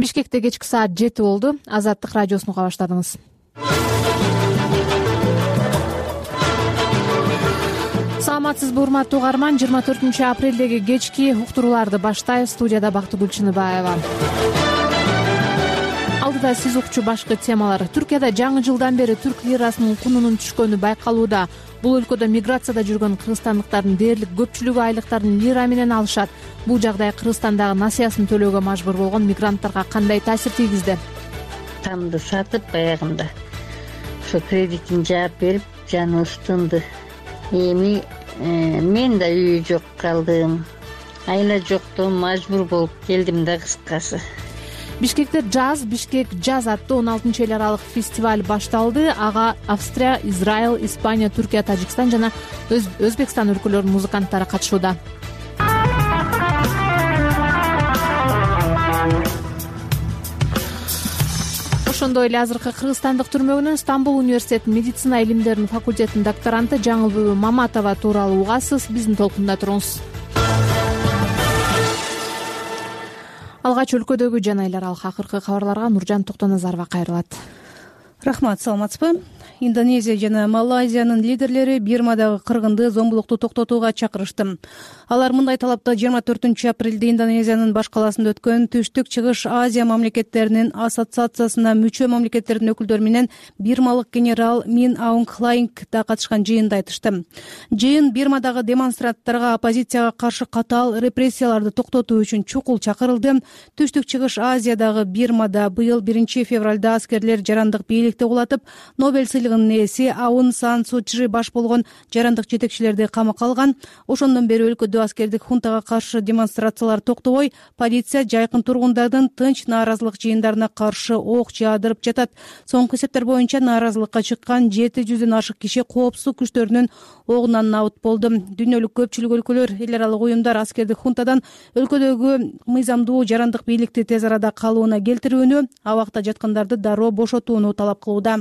Бишкекте кечки саат 7 болду. Азаттык радиосун уга баштадыңыз. Саламатсызбы урматтуу угарман, 24 апрелдеги кечки уктурууларды баштайбыз. Студияда Бактыгүл Чыныбаева. Алдыда сиз укчу башкы темалар. Түркияда жаңы жылдан бери түрк лирасынын кунунун түшкөнү байкалууда. Бул өлкөдө миграцияда жүргөн кыргызстандыктардын дээрлик көпчүлүгү айлыктарын лира менен алышат. Бул жагдай Кыргызстандагы насыясын төлөөгө мажбур болгон мигранттарга кандай таасир тийгизди? Тамды сатып баягында ошо кредитин жаап берип жаныбыз тынды. Эми мен да үйү жок калдым. Айла жоктон мажбур болуп келдим да кыскасы. Бишкекте Бишкек джаз аттуу 16-эл аралык фестиваль башталды. Ага Австрия, Израиль, Испания, Түркия, Тажикстан жана Өзбекстан өлкөлөрүнүн музыканттары катышууда. Ошондой эле азыркы кыргызстандык түрмөгүнөн Стамбул университетинин медицина илимдеринин факультетинин докторанты Жаңылбүбү Маматова тууралуу угасыз. Биздин толкунда туруңуз. Алгач өлкөдөгү жана эл аралык акыркы кабарларга Нуржан Токтоназарова кайрылат. Рахмат, саламатсызбы? Индонезия жана Малайзиянын лидерлери Бирмадагы кыргынды, зомбулукту токтотууга чакырышты. Алар мындай талапты 24 апрелде Индонезиянын баш каласында өткөн Түштүк Чыгыш Азия мамлекеттеринин ассоциациясына мүчө мамлекеттердин өкүлдөрү менен бирмалык генерал Мин Аунг Hlаинг да катышкан жыйында айтышты. Жыйын Бирмадагы демонстранттарга оппозицияга каршы катаал репрессияларды токтотуу үчүн чукул чакырылды. Түштүк Чыгыш Азиядагы Бирмада быйыл 1 февралда аскерлер жарандык бийликти кулатып, Нобель сыйлыгынын ээси Аун Сан Су Чжи баш болгон жарандык жетекчилерди камакка алган. Ошондон бери өлкөдө аскердик хунтага каршы демонстрациялар токтобой, полиция жайкын тургундардын тынч нааразылык жыйындарына каршы ок жаадырып жатат. Соңку эсептер боюнча нааразылыкка чыккан 700дөн ашык киши коопсуздук күчтөрүнүн огунан набыт болду. Дүйнөлүк көпчүлүк өлкөлөр, эл аралык уюмдар аскердик хунтадан өлкөдөгү мыйзамдуу жарандык бийликти тез арада калыбына келтирүүнү, абакта жаткандарды дароо бошотууну талап кылууда.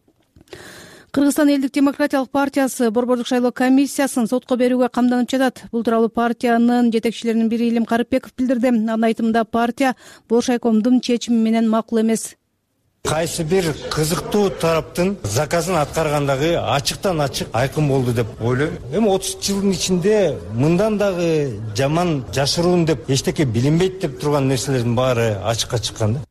Кыргызстан элдик демократиялык партиясы борбордук шайлоо комиссиясын сотко берүүгө камданып жатат. Бул тууралуу партиянын жетекчилеринин бири Илим Карыпбеков билдирди. Анын айтымында партия Боршайкомдун чечими менен макул эмес. Кайсы бир кызыктуу тараптын заказын аткаргандагы ачыктан ачык айкын болду деп ойлойм. Эми 30 жылдын ичинде мындан дагы жаман жашыруун деп эчтеке билинбейт деп турган нерселердин баары ачыкка чыккан да.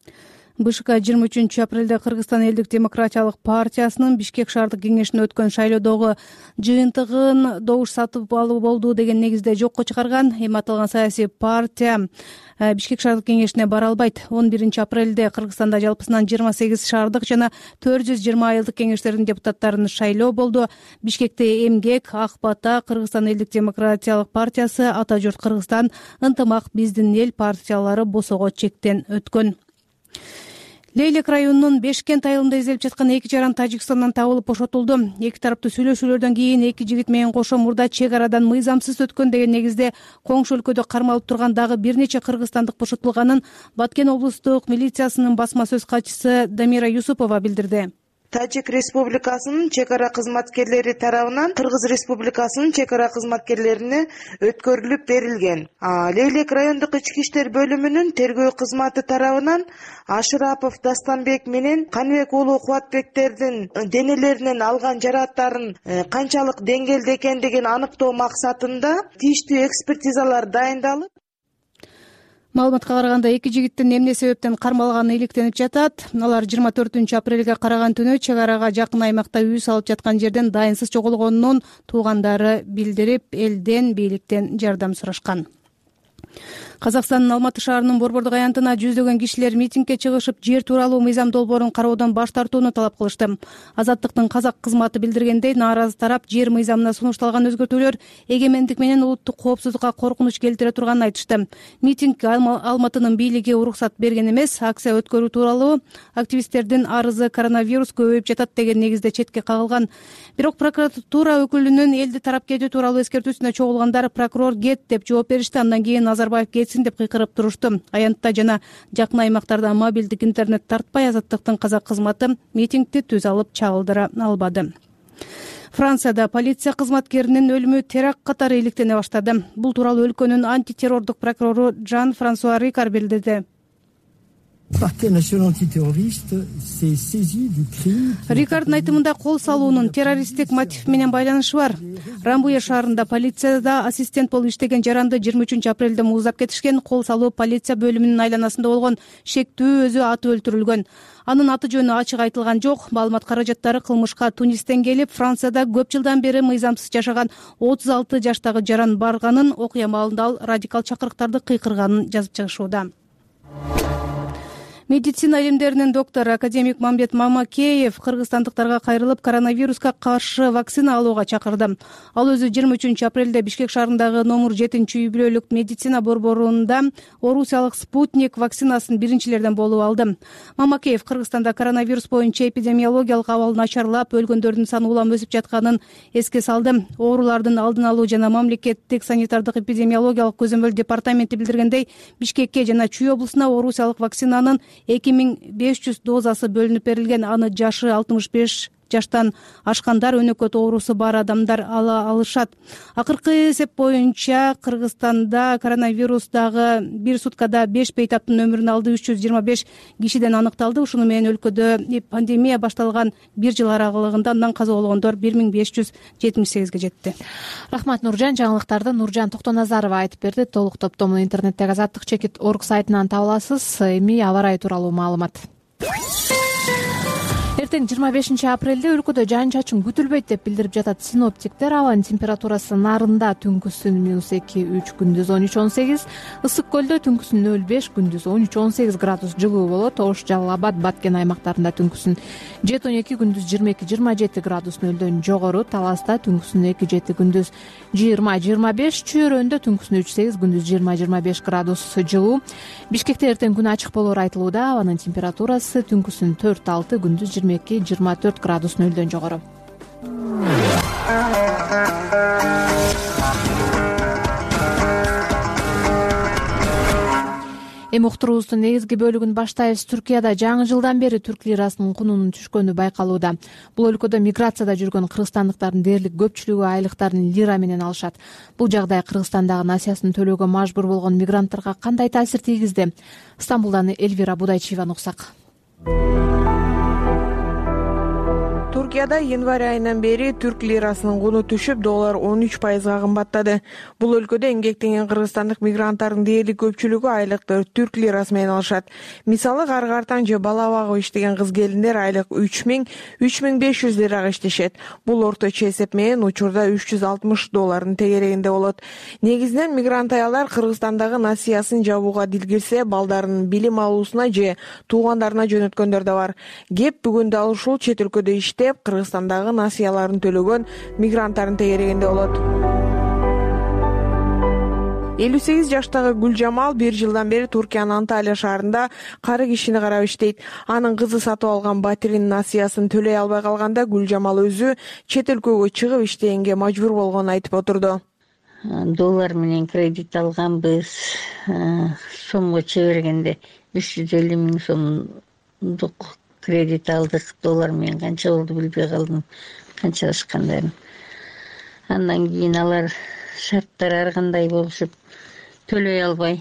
БШК 23 апрелде Кыргызстан элдик демократиялык партиясынын Бишкек шаардык кеңешине өткөн шайлоодогу жыйынтыгын добуш сатып алуу болду деген негизде жокко чыгарган. Эми аталган саясий партия Бишкек шаардык кеңешине бара албайт. 11 апрелде Кыргызстанда жалпысынан 28 шаардык жана 420 айылдык кеңештердин депутаттарын шайлоо болду. Бишкекте Эмгек, Ак Бата, Кыргызстан элдик демократиялык партиясы, Ата журт Кыргызстан, Ынтымак биздин эл партиялары босого чектен өткөн. Лейлек районунун Бешкент айылында изделип жаткан 2 жаран Тажикстандан табылып бошотулду. Эки тараптуу сүйлөшүүлөрдөн кийин 2 жигит менен кошо мурда чек арадан мыйзамсыз өткөн деген негизде коңшу өлкөдө кармалып турган дагы бир нече кыргызстандык бошотулганын Баткен облустук милициясынын басма сөз катчысы Дамира Юсупова билдирди. Тажик Республикасынын чек ара кызматкерлери тарабынан Кыргыз Республикасынын чек ара кызматкерлерине өткөрүлүп берилген. Лейлек райондук ички иштер бөлүмүнүн тергөө кызматы тарабынан Ашырапов Дастанбек менен Канбек уулу Кубатбектердин денелеринен алган жарааттарын канчалык деңгээлде экендигин аныктоо максатында тийиштүү экспертизалар дайындалып, Маалыматка караганда 2 жигиттин эмне себептен кармалганы иликтенип жатат. Алар 24 апрелге караган түнү чек арага жакын аймакта үй салып жаткан жерден дайынсыз жоголгонун туугандары билдирип, элден, бийликтен жардам сурашкан. Казакстандын Алматы шаарынын борбордук аянтына жүздөгөн кишилер митингге чыгышып, жер тууралуу мыйзам долбоорун кароодон баш тартууну талап кылышты. Азаттыктын казак кызматы билдиргендей, нааразы тарап жер мыйзамына сунушталган өзгөртүүлөр эгемендик менен улуттук коопсуздукка коркунуч келтире турганын айтышты. Митингге Алматынын бийлиги уруксат берген эмес. Акция өткөрүү тууралуу активисттердин арызы коронавирус көбөйүп жатат деген негизде четке кагылган. Бирок прокуратура өкүлүнүн элди тарап кетүү тууралуу эскертүүсүнө чогулгандар прокурор кет деп жооп беришти. Андан кийин Назарбаев кетсин деп кыйкырып турушту. Аянтта жана жакын аймактарда мобилдик интернет тартпай, Азаттыктын казак кызматы митингди түз алып чагылдыра албады. Францияда полиция кызматкеринин өлүмү теракт катары иликтене баштады. Бул тууралуу өлкөнүн антитеррордук прокурору Жан-Франсуа Рикар билдирди. Рикарддын айтымында кол салуунун террористтик мотив менен байланышы бар. Рамбуя шаарында полицияда ассистент болуп иштеген жаранды 23-апрелде мууздап кетишкен. Кол салуу полиция бөлүмүнүн айланасында болгон шектүү өзү атып өлтүрүлгөн. Анын аты жөнү ачык айтылган жок. Маалымат каражаттары кылмышка Тунистен келип, Францияда көп жылдан бери мыйзамсыз жашаган 36 жаштагы жаран барганын, окуя маалында ал радикал чакырыктарды кыйкырганын жазып чыгышууда. Медицина илимдеринин доктору академик Мамбет Мамакеев кыргызстандыктарга кайрылып, коронавируска каршы вакцина алууга чакырды. Ал өзү 23-апрелде Бишкек шаарындагы номер 7-юбилейлүк медицина борборунда орусиялык Спутник вакцинасын биринчилерден болуп алды. Мамакеев Кыргызстанда коронавирус боюнча эпидемиологиялык абал начарлап, өлгөндөрдүн саны улам өсүп жатканын эске салды. Оорулардын алдын алуу жана мамлекеттик санитардык эпидемиологиялык көзөмөл департаменти билдиргендей, Бишкекке жана Чүй облусуна орусиялык вакцинанын 2500 дозасы бөлүнүп берилген. Аны жашы 65 жаштан ашкандар, өнөкөт оорусу бар адамдар ала алышат. Акыркы эсеп боюнча Кыргызстанда коронавирус дагы бир суткада 5 бейтаптын өмүрүн алды. 325 кишиден аныкталды. Ушуну менен өлкөдө пандемия башталган бир жыл аралыгында андан каза болгондор 1578ге жетти. Рахмат, Нуржан. Жаңылыктарды Нуржан Токтоназарова айтып берди. Толук топтомун интернеттеги azatlyk.org сайтынан таба аласыз. Эми аба ырайы тууралуу маалымат. Эртең 25-апрелде өлкөдө жаан-чачын күтүлбөйт деп билдирип жатат синоптиктер. Абанын температурасы нарында түнкүсүн -2-3, күндүз 13-18, Ысык көлдө түнкүсүн 0-5, күндүз 13-18 градус жылуу болот. Ош, Жалал Абад, Баткен аймактарында түнкүсүн 7-12, күндүз 22-27 градус нөлдөн жогору. Таласта түнкүсүн 2-7, күндүз 20-25, Чүйөрөндө түнкүсүн 3-8, күндүз 20-25 градус жылуу. Бишкекте эртең күн ачык болоор айтылууда. Абанын температурасы түнкүсүн 4-6, күндүз 22-24 градус нөлдөн жогору. Эми уктуруубуздун негизги бөлүгүн баштайбыз. Түркияда жаңы жылдан бери түрк лирасынын кунунун түшкөнү байкалууда. Бул өлкөдө миграцияда жүргөн кыргызстандыктардын дээрлик көпчүлүгү айлыктарын лира менен алышат. Бул жагдай Кыргызстандагы насыясын төлөөгө мажбур болгон мигранттарга кандай таасир тийгизди? Стамбулдан Эльвира Будайчиеваны уксак. Туркияда январь айынан бери түрк лирасынын куну түшүп, доллар 13%га кымбаттады. Бул өлкөдө эмгектенген кыргызстандык мигранттардын дээрлик көпчүлүгү айлыкты түрк лирасы менен алышат. Мисалы, кар-картан же бала багып иштеген кыз-келиндер айлык 3000-3500 лирага иштешет. Бул орточо эсеп менен учурда $360 тегерегинде болот. Негизинен мигрант аялдар Кыргызстандагы насыясын жабууга дилгирсе, балдарынын билим алуусуна же туугандарына жөнөткөндөр да бар. Кеп бүгүн дал ушул чет өлкөдө иштеп, Кыргызстандагы насыяларын төлөгөн мигранттардын тегерегинде болот. 58 жаштагы Гүлжамал 1 жылдан бери Туркиянын Анталия шаарында кары кишини карап иштейт. Анын кызы сатып алган батиринин насыясын төлөй албай калганда Гүлжамал өзү чет өлкөгө чыгып иштегенге мажбур болгонун айтып отурду. Доллар менен кредит алганбыз. Сомго чебергенде 350 000 сомдук кредит алдык. Доллар менен канча болду билбей калдым, канчалашкандарын. Андан кийин алар шарттар ар кандай болушуп төлөй албай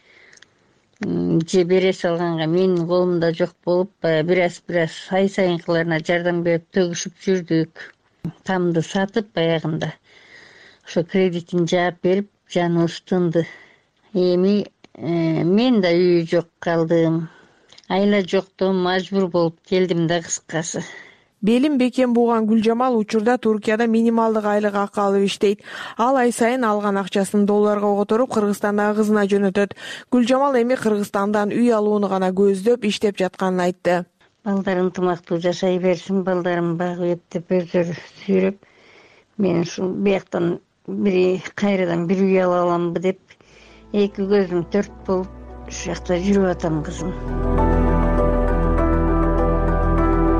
же бере салганга менин колумда жок болуп, бираз ай сайынкыларына жардам берип төгүшүп жүрдүк. Тамды сатып баягында ошо кредитин жаап берип жаныбыз тынды. Эми мен да үйү жок калдым. Айла жоктон мажбур болуп келдим да, кыскасы. Белим бекем бууган Гүлжамал учурда Туркияда минималдык айлык акы алып иштейт. Ал ай сайын алган акчасын долларга которуп Кыргызстандагы кызына жөнөтөт. Гүлжамал эми Кыргызстандан үй алууну гана көздөп иштеп жатканын айтты. Балдар ынтымактуу жашай берсин, балдарым багып эптеп өздөрү сүйрөп, мен ушу бияктан кайрадан бир үй ала аламбы деп, эки көзүм төрт болуп ушул жакта жүрүп атам, кызым.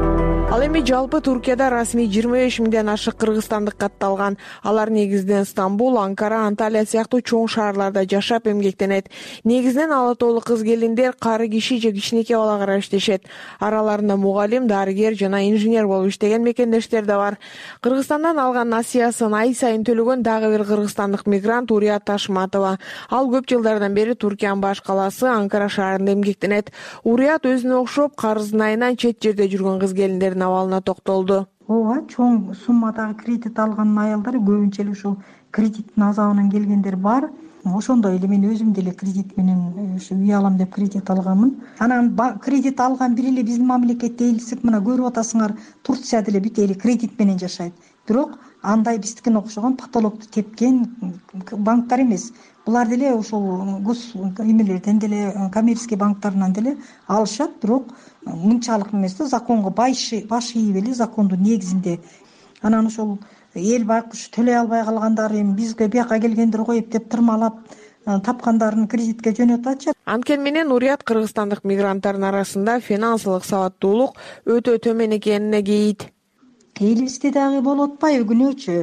Ал эми жалпы Туркияда расмий 25 миңден ашык кыргызстандык катталган. Алар негизинен Стамбул, Анкара, Анталия сыяктуу чоң шаарларда жашап эмгектенет. Негизинен ала тоолуу кыз-келиндер кары киши же кичинекей балага иштешет. Араларында мугалим, дарыгер жана инженер болуп иштеген мекендештер да бар. Кыргызстандан алган насыясын ай сайын төлөгөн дагы бир кыргызстандык мигрант Урият Ташматова. Ал көп жылдардан бери Туркиянын баш калаасы Анкара шаарында эмгектенет. Урият өзүнө окшоп карыздын айынан чет жерде жүргөн кыз-келиндердин абалына токтолду. Ооба, чоң суммадагы кредит алган аялдар көбүнчө эле ушул кредиттин азабынан келгендер бар. Ошондой эле мен өзүм деле кредит менен ушу үй алам деп кредит алганмын. Анан кредит алган бир эле биздин мамлекетте элсек, мына көрүп атасыңар, Турция деле бүт эли кредит менен жашайт. Бирок андай биздикине окшогон потолокту тепкен банктар эмес. Булар деле ошол гос эмелерден деле, коммерческий банктарынан деле алышат, бирок мынчалык эмес да, законго баш ийип эле закондун негизинде. Анан ошол эл байкуш төлөй албай калгандар, эми бизге бияка келгендер коюп деп тырмалап тапкандарын кредитке жөнөтүп атышат. Анткени менен Урият кыргызстандык мигранттардын арасында финансылык сабаттуулук өтө төмөн экенине кейит. Элибизде дагы болуп атпайбы күнөөчү?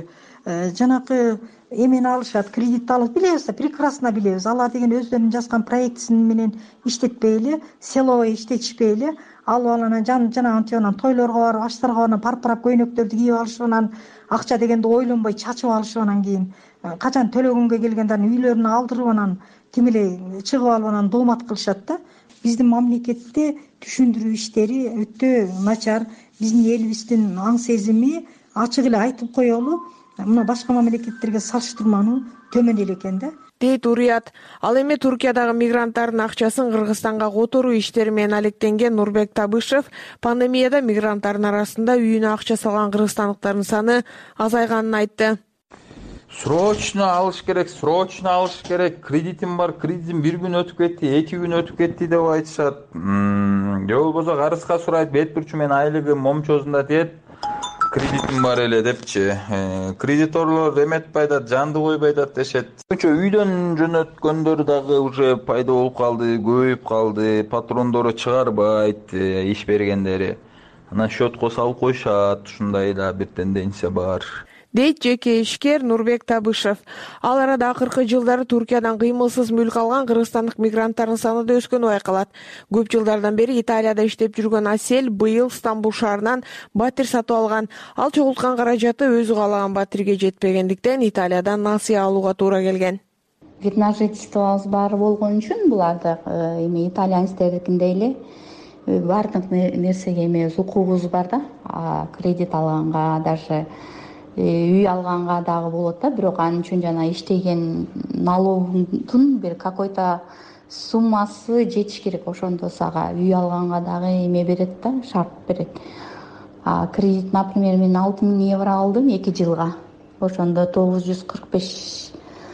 Жанакы эмени алышат, кредит алып, билебиз да, прекрасно билебиз. Алар деген өздөрүнүн жазган проектисин менен иштетпей эле, селовый иштетишпей эле, алып анан жанагы тойлорго барып, аштарга барып, парпырап көйнөктөрдү кийип алышып, анан акча дегенди ойлонбой чачып алышып, анан кийин качан төлөгөнгө келгендерин үйлөрүнө алдырып, анан тим эле чыгып алып, анан доомат кылышат да. Биздин мамлекетте түшүндүрүү иштери өтө начар. Биздин элибиздин аң сезими ачык эле айтып коелу, мына башка мамлекеттерге салыштырмалуу төмөн эле экен да, дейт Урият. Ал эми Туркиядагы мигранттардын акчасын Кыргызстанга которуу иштери менен алектенген Нурбек Табышев пандемияда мигранттардын арасында үйүнө акча салган кыргызстандыктардын саны азайганын айтты. Срочно алыш керек, кредитим бар, кредитим бир күн өтүп кетти, 2 күн өтүп кетти деп айтышат. Же болбосо карызга сурайт, бет бурчу менин айлыгым момчосунда тиет, кредитим бар эле депчи. Кредиторлор эметпей атат, жанды койбой атат дешет. Үйдөн жөнөткөндөр дагы уже пайда болуп калды, көбөйүп калды, патрондору чыгарбайт, иш бергендери. Анан счетко салып коюшат, ушундай да бир тенденция бар, дейт жеке ишкер Нурбек Табышев. Ал арада акыркы жылдары Туркиядан кыймылсыз мүлк алган кыргызстандык мигранттардын саны да өскөнү байкалат. Көп жылдардан бери Италияда иштеп жүргөн Асель быйыл Стамбул шаарынан батир сатып алган. Ал чогулткан каражаты өзү каалаган батирге жетпегендиктен Италиядан насыя алууга туура келген. Вид на жительствобуз баары болгон үчүн буларды эми итальянецтердикиндей эле баардык нерсеге эми укугубуз бар да. Кредит алганга, даже үй алганга дагы болот да, бирок анын үчүн жана иштеген налогдун бир какой-то суммасы жетиш керек. Ошондо сага үй алганга дагы эме берет да, шарт берет. Кредит, например, мен 6000 евро алдым 2 жылга. Ошондо 945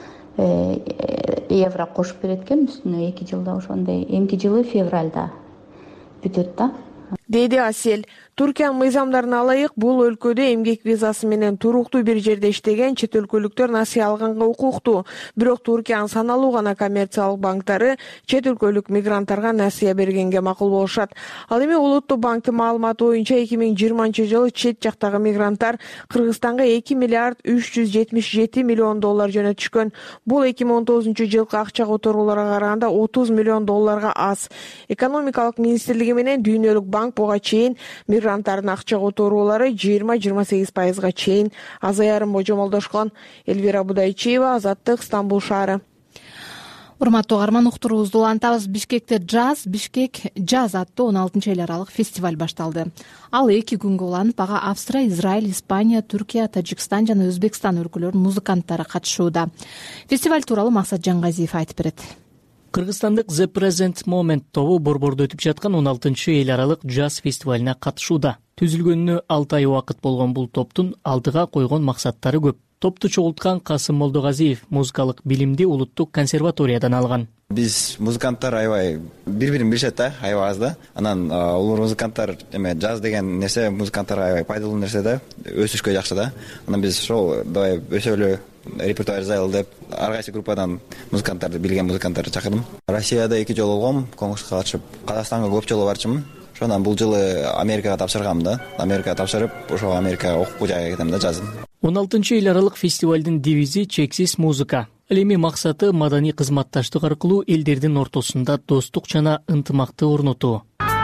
евро кошуп берет экен үстүнө 2 жылда. Ошондой эмки жылы февралда бүтөт да, дейди Асель. Туркиянын мыйзамдарына ылайык бул өлкөдө эмгек визасы менен туруктуу бир жерде иштеген чет өлкөлүктөр насыя алганга укуктуу. Бирок Туркиянын саналуу гана коммерциялык банктары чет өлкөлүк мигранттарга насыя бергенге макул болушат. Ал эми Улуттук банктын маалыматы боюнча 2020-жылы чет жактагы мигранттар Кыргызстанга 2 миллиард 377 миллион доллар жөнөтүшкөн. Бул 2019-жылкы акча которууларга караганда 30 миллион долларга аз. Экономикалык министрлиги менен Дүйнөлүк банк буга чейин мигранттардын акча которуулары 20-28%га чейин азаярын божомолдошкон. Элвира Будайчиева, Азаттык, Стамбул шаары. Урматтуу угарман, уктуруубузду улантабыз. Бишкекте Бишкек Джаз аттуу 16-эл аралык фестиваль башталды. Ал 2 күнгө уланып, ага Австрия, Израиль, Испания, Түркия, Тажикстан жана Өзбекстан өлкөлөрүнүн музыканттары катышууда. Фестиваль тууралуу Максат Жангазиев айтып берет. Кыргызстандык The Present Moment тобу Борбордо өтүп жаткан 16-эл аралык джаз фестивалына катышууда. Түзүлгөнүнө 6 ай убакыт болгон бул топтун алдыга койгон максаттары көп. Топту чогулткан Касым Молдогазиев музыкалык билимди Улуттук консерваториядан алган. Биз музыканттар аябай бири-бирин билишет да, аябай аз да. Анан улуу музыканттар эме джаз деген нерсе музыканттарга аябай пайдалуу нерсе да, өсүшкө жакшы да. Анан биз ошол давай өсөлү, репертуар жазайлы деп ар кайсы группадан музыканттарды, билген музыканттарды чакырдым. Россияда 2 жолу болгом, конкурска катышып, Казакстанга көп жолу барчымын. ошондон бул жылы Америкага тапшыргам да. Америкага тапшырып, ошо Америка окуу жайга кетем да жазын. 16 эл аралык фестивалдын девизи чексиз музыка. Ал эми максаты маданий кызматташтык аркылуу элдердин ортосунда достук жана ынтымакты орнотуу.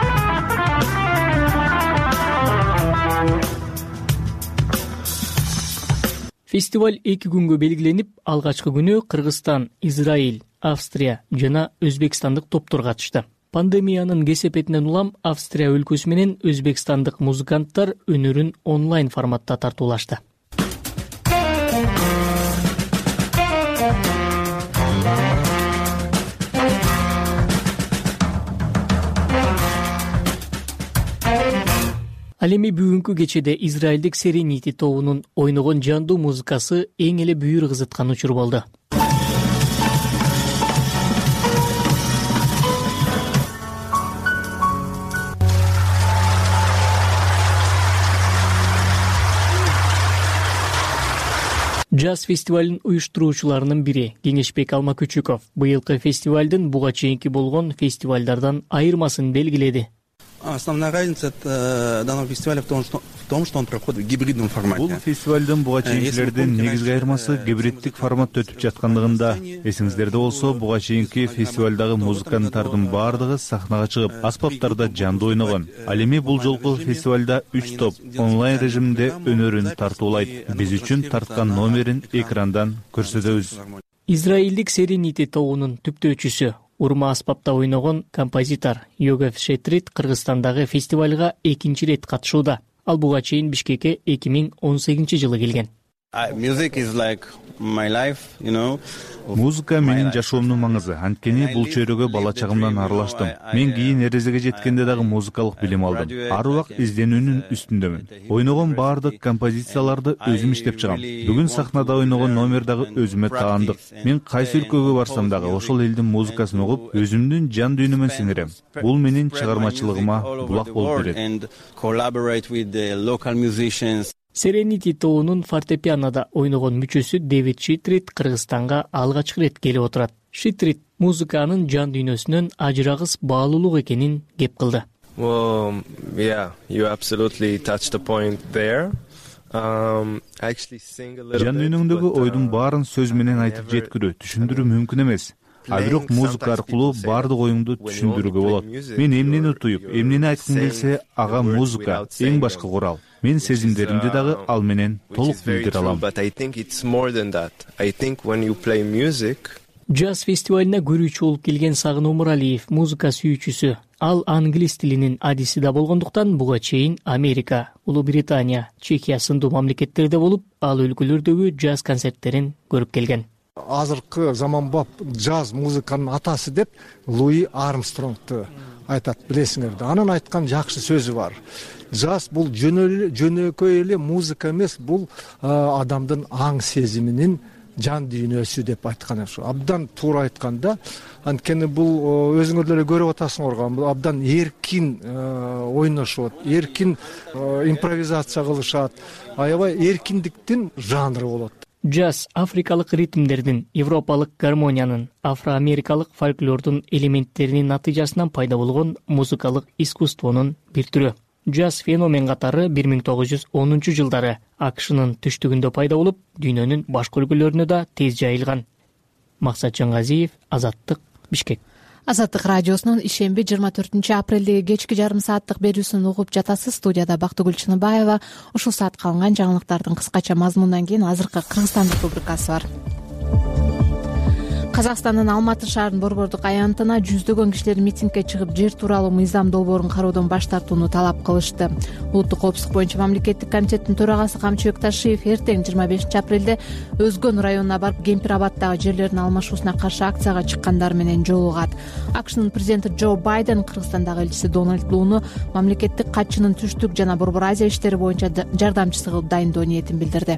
Фестиваль 2 күнгө белгиленип, алгачкы күнү Кыргызстан, Израиль, Австрия жана Өзбекстандык топтор катышты. Пандемиянын кесепетинен улам Австрия өлкөсү менен өзбекстандык музыканттар өнөрүн онлайн форматта тартуулашты. Ал эми бүгүнкү кечеде Израилдик Serenity тобунун ойногон жандуу музыкасы эң эле бүйүр кызыткан учур болду. Джаз фестивалын уюштуруучуларынын бири Кеңешбек Алмакүчүков быйылкы фестивалдын буга чейинки болгон фестивалдардан айырмасын белгиледи. Основная разница данного фестиваля в том, что он проходит в гибридном формате. Бул фестивалдын буга чейинкилердин негизги айырмасы гибриддик форматта өтүп жаткандыгында. Эсиңиздерде болсо, буга чейинки фестивалдагы музыканттардын баардыгы сахнага чыгып, аспаптарда жандуу ойногон. Ал эми бул жолку фестивалда 3 топ онлайн режиминде өнөрүн тартуулайт. Биз үчүн тарткан номерин экрандан көрсөтөбүз. Израилдик Serenity тобунун түптөөчүсү урма аспапта ойногон композитор Йогеф Шетрит Кыргызстандагы фестивалга 2-чи рет катышууда. Ал буга чейин Бишкекке 2018-жылы келген. Музыка менин жашоомдун маңызы. Анткени бул чөйрөгө бала чагымдан аралаштым. Мен кийин эрезеге жеткенде дагы музыкалык билим алдым. Ар убак изденүүнүн үстүндөмүн. Ойногон баардык композицияларды өзүм иштеп чыгам. Бүгүн сахнада ойногон номер дагы өзүмө таандык. Мен кайсы өлкөгө барсам дагы ошол элдин музыкасын угуп, өзүмдүн жан дүйнөмө сиңирем. Бул менин чыгармачылыгыма булак болуп берет. Serenity тобунун фортепианода ойногон мүчөсү Дэвид Шитрит Кыргызстанга алгачкы рет келип отурат. Шитрит музыканын жан дүйнөсүнөн ажырагыс баалуулук экенин кеп кылды. You absolutely touched the point there. Жан дүйнөңдөгү ойдун баарын сөз менен айтып жеткирүү, түшүндүрүү мүмкүн эмес. А бирок музыка аркылуу баардык оюңду түшүндүрүүгө болот. Мен эмнени утуюп, эмнени айткым келсе, ага музыка эң башкы курал. Мен сезимдеримди дагы ал менен толук билдире алам. Джаз фестивалына көрүүчү болуп келген Сагын Омуралиев музыка сүйүүчүсү. Ал англис тилинин адиси да болгондуктан буга чейин Америка, Улуу Британия, Чехия сындуу мамлекеттерде болуп, ал өлкөлөрдөгү джаз концерттерин көрүп келген. Азыркы заманбап джаз музыканын атасы деп Луи Армстронгду айтат, билесиңерби. Анын айткан жакшы сөзү бар. Джаз бул жөнөкөй эле музыка эмес, бул адамдын аң сезиминин жан дүйнөсү деп айткан. Абдан туура айткан да. Анткени бул өзүңөр деле көрүп атасыңар, бул абдан эркин ойношот, эркин импровизация кылышат. Аябай эркиндиктин жанры болот. Джаз африкалык ритмдердин, европалык гармониянын, афро-америкалык фольклордун элементтеринин натыйжасынан пайда болгон музыкалык искусствонун бир түрү. Джаз феномен катары 1910-жылдары АКШнын түштүгүндө пайда болуп, дүйнөнүн башка өлкөлөрүнө да тез жайылган. Максат Жангазиев, Азаттык, Бишкек. Азаттык радиосунун ишемби 24 апрелдеги кечки жарым сааттык берүүсүн угуп жатасыз. Студияда Бактыгүл Чыныбаева. Ушул саатка алынган жаңылыктардын кыскача мазмунунан кийин азыркы Кыргызстандык рубрикасы бар. Казакстандын Алматы шаарынын борбордук аянтына жүздөгөн кишилер митингге чыгып, жер тууралуу мыйзам долбоорун кароодон баш тартууну талап кылышты. Улуттук коопсуздук боюнча мамлекеттик комитеттин төрагасы Камчыбек Ташиев эртең 25 апрелде Өзгөн районуна барып, Кемпир абаддагы жерлердин алмашуусуна каршы акцияга чыккандар менен жолугат. АКШнын президенти Джо Байден Кыргызстандагы элчиси Дональд Лууну мамлекеттик катчынын түштүк жана Борбор Азия иштери боюнча жардамчысы кылып дайындоо ниетин билдирди.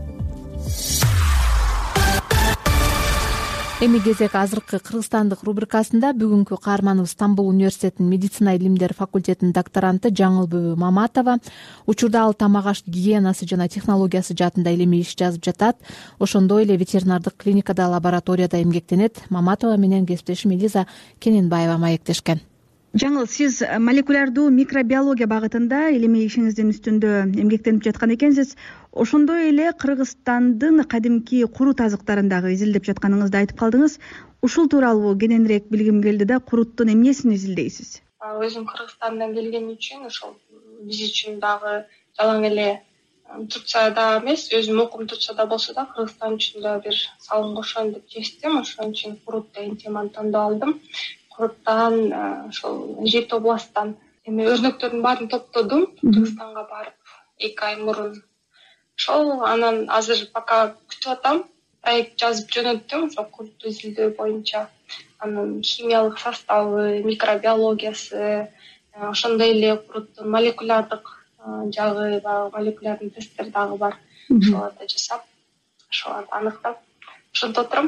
Эми кезек азыркы Кыргызстандык рубрикасында бүгүнкү каарманыбыз Стамбул университетинин медицина илимдери факультетинин докторанты Жаңылбүбү Маматова. Учурда ал тамак аш гигиенасы жана технологиясы жаатында илимий иш жазып жатат. Ошондой эле ветеринардык клиникада, лабораторияда эмгектенет. Маматова менен кесиптешим Элиза Кененбаева маектешкен. жаңыл, сиз молекулярдуу микробиология багытында илимий ишиңиздин үстүндө эмгектенип жаткан экенсиз. Ошондой эле Кыргызстандын кадимки курут азыктарын дагы изилдеп жатканыңызды айтып калдыңыз. Ушул тууралуу кененирээк билгим келди да, куруттун эмнесин изилдейсиз? Өзүм Кыргызстандан келгем үчүн ошол биз үчүн дагы жалаң эле Турцияда эмес, өзүм окуум Турцияда болсо да Кыргызстан үчүн да бир салым кошом деп чечтим. Ошон үчүн курут деген теманы тандап алдым. Куруттан ошол 7 областтан өрнөктөрдүн баарын топтодум. Кыргызстанга барып 2 ай мурун. Ошол анан азыр пока күтүп атам. Проект жазып жөнөттүм, ошол курут изилдөө боюнча. Анын химиялык составы, микробиологиясы, ошондой эле куруттун молекулярдык жагы, молекулярдын тесттери дагы бар. Ошолорду жасап, ошолорду аныктап, ошентип отурам.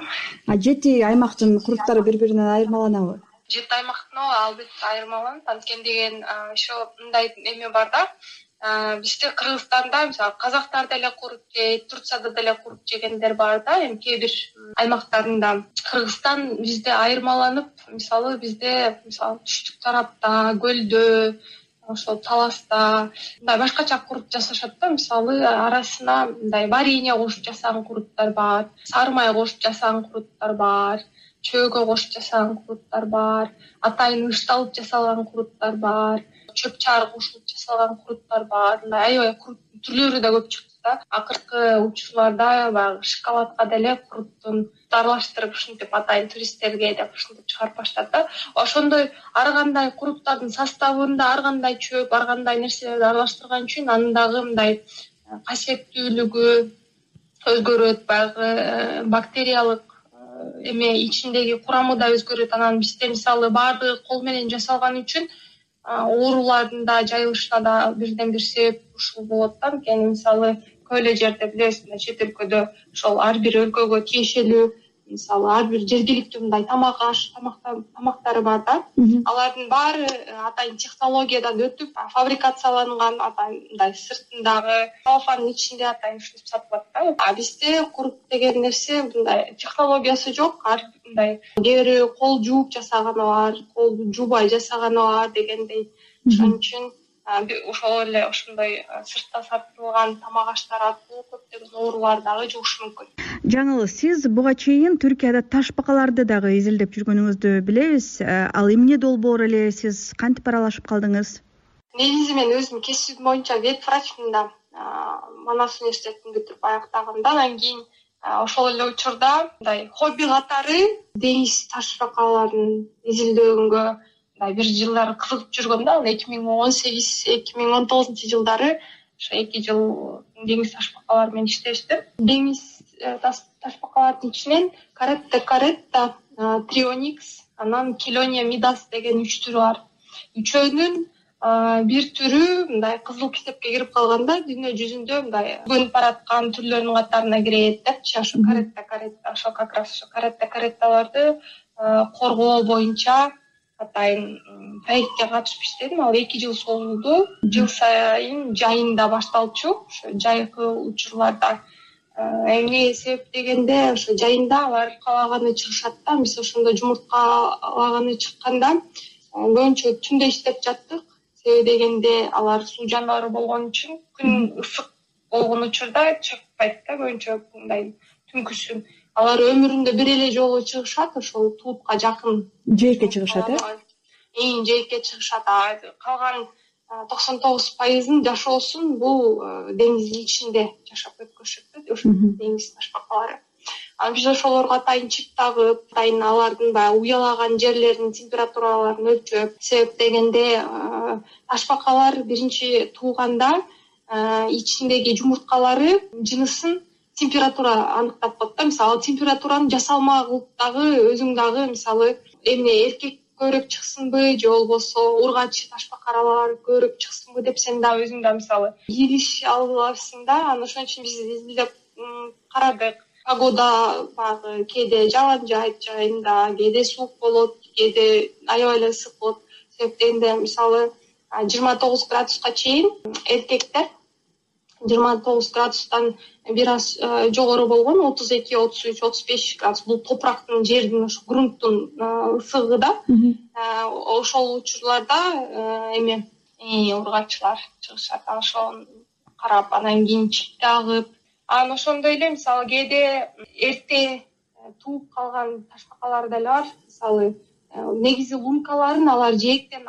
7 аймактын куруттары бири-биринен айырмаланабы? 7 аймактын албетте айырмаланат. Анткени деген еще мындай эме бар да. Бизде Кыргызстанда мисалы казактар деле курут жейт, Турцияда деле курут жегендер бар да. Эми кээ бир аймактарында Кыргызстан бизде айырмаланып, мисалы бизде түштүк тарапта, көлдө, ошол таласта мындай башкача курут жасашат да. Мисалы арасына мындай варенье кошуп жасаган куруттар бар, сары май кошуп жасаган куруттар бар, чөөгө кошуп жасаган куруттар бар, атайын ышталып жасалган куруттар бар, чөп чаар кошулуп жасалган куруттар бар. Мындай аябай куруттун түрлөрү да көп чыкты да. Акыркы учурларда баягы шоколадка деле куруттун аралаштырып ушинтип атайын туристтерге деп ушинтип чыгарып баштады да. Ошондой ар кандай куруттардын составында ар кандай чөп, ар кандай нерселерди аралаштырган үчүн анын дагы мындай касиеттүүлүгү өзгөрөт, баягы бактериялык эме ичиндеги курамы да өзгөрөт. Анан бизде мисалы баардыгы кол менен жасалган үчүн оорулардын да жайылышына да бирден бир себеп ушул болот да. Анткени мисалы көп эле жерде билесиз, чет өлкөдө ошол ар бир өлкөгө тиешелүү мисалы ар бир жергиликтүү мындай тамактары бар да. Алардын баары атайын технологиядан өтүп, фабрикацияланган, атайын мындай сыртындагы целлофандын ичинде атайын ушинтип сатылат да. А бизде курут деген нерсе мындай технологиясы жок. Ар мындай кээ бири кол жууп жасаганы бар, кол жуубай жасаганы бар дегендей. Ошон үчүн ошол эле ошондой сыртта сатылган тамак аштар аркылуу көптөгөн оорулар дагы жугушу мүмкүн. Жаңыл, сиз буга чейин Түркияда ташбакаларды дагы изилдеп жүргөнүңүздү билебиз. Ал эмне долбоор эле, сиз кантип аралашып калдыңыз? Негизи мен өзүм кесибим боюнча ветврачмын да. Манас университетин бүтүрүп аяктаганда, анан кийин ошол эле учурда мындай хобби катары деңиз ташбакаларын изилдөөгө бир жылдар кызыгып жүргөм да. 2018-2019 жылдары ошо 2 жыл деңиз ташбакалары менен иштештим. Деңиз ташбакалардын ичинен каретта, трионикс, анан келония мидас деген 3 түрү бар. Үчөөнүн бир түрү мындай кызыл китепке кирип калганда дүйнө жүзүндө мындай көнүп бараткан түрлөрдүн катарына кирет депчи. Ошо каретта, ошо как раз ошо каретталарды коргоо боюнча атайын проектке катышып иштедим. Ал 2 жыл созулду. Жыл сайын жайында башталчу. Ошо жайкы учурларда эмне себеп дегенде, ошо жайында алар калаганы чыгышат да. Биз ошондо жумурткалаганы чыкканда көбүнчө түндө иштеп жаттык. Себеби дегенде алар суу жаныбары болгон үчүн күн ысык болгон учурда чыкпайт да. Көбүнчө мындай түнкүсүн алар өмүрүндө бир эле жолу чыгышат, ошол туутка жакын жээкке чыгышат, эң жээкке чыгышат. Калган 99% жашоосун бул деңиздин ичинде жашап өткөрүшөт, ошо деңиз ташбакалары. Анан биз ошолорго атайын чип тагып, атайын алардын баягы уялаган жерлеринин температураларын өлчөп, себеп дегенде ташбакалар биринчи тууганда ичиндеги жумурткалары жынысын температура аныктап коет да. Мисалы температуранын жасалма кылып дагы өзүң дагы мисалы эмне эркек көбүрөөк чыксынбы же болбосо ургач ташбакалар көбүрөөк чыксынбы деп сен дагы өзүң да мисалы кириш аласың да. Анан ошон үчүн биз изилдеп карадык. Погода баягы кээде жаан жайт жайында, кээде суук болот, кээде аябай эле ысык болот. Себеп дегенде мисалы 29 градуска чейин эркектер 29 градустан бир аз жогору болгон 32, 33, 35 градус. Бул топурактын, жердин, ошо грунттун ысыгы да. Ошол учурларда эме ургаччылар чыгышат. Ошону карап, анан кийин чипти агып, анан ошондой эле мисалы кээде эрте тууп калган ташбакалар деле бар. Мисалы негизи лункаларын алар жээктен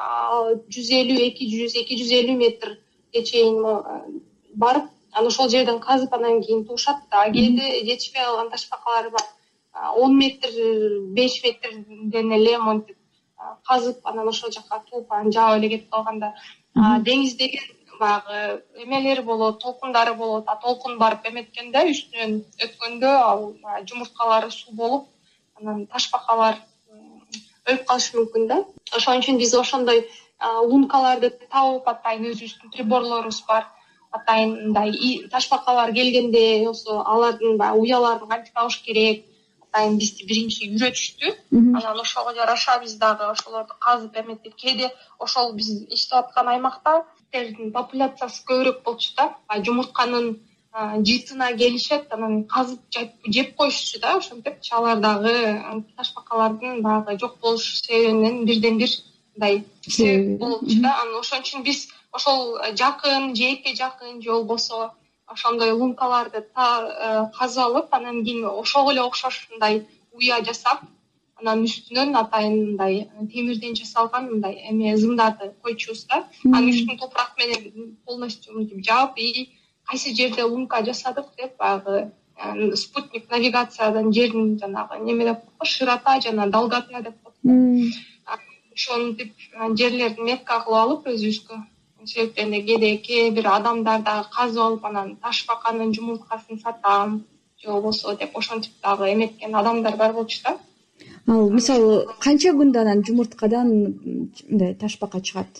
150-200-250 метрге чейин барып, анан ошол жерден казып анан кийин туушат да. Кээде жетишпей калган ташбакалар бар. 10 метр, 5 метрден эле монтип казып, анан ошол жака тууп, анан жаап эле кетип калганда деңиз деген баягы эмелери болот, толкундары болот. Толкун барып эметкенде, үстүнөн өткөндө ал жумурткалары суу болуп, анан ташбакалар өлүп калышы мүмкүн да. Ошон үчүн биз ошондой лункаларды табып, атайын өзүбүздүн приборлорубуз бар. Атайын мындай ташбакалар келгенде алардын баягы уяларын кантип табыш керек, атайын бизди биринчи үйрөтүштү. Анан ошого жараша биз дагы ошолорду казып эметип, кээде ошол биз иштеп аткан аймакта иттердин популяциясы көбүрөөк болчу да. Жумуртканын жыйтына келишет, анан казып жеп коюшчу да. Ошентип алар дагы ташбакалардын баягы жок болуш себебинен бирден бир мындай себеп болчу да. Анан ошон үчүн биз ошол жакын, жээкке жакын же болбосо ошондой лункаларды казып алып, анан кийин ошого эле окшош мындай уя жасап, анан үстүнөн атайын мындай темирден жасалган мындай эме зымдарды койчубуз да. Анан үстүн топурак менен полностью мынтип жаап, кайсы жерде лунка жасадык деп баягы спутник навигациядан жердин жанагы неме деп коет, широта жана долгота деп коет. Ошентип жерлерди метка кылып алып өзүбүзгө. Себептен кээде кээ бир адамдар дагы казып алып, анан ташбаканын жумурткасын сатам же болбосо деп ошентип дагы эметкен адамдар бар болчу да. Ал мисалы канча күндө анан жумурткадан мындай ташбака чыгат?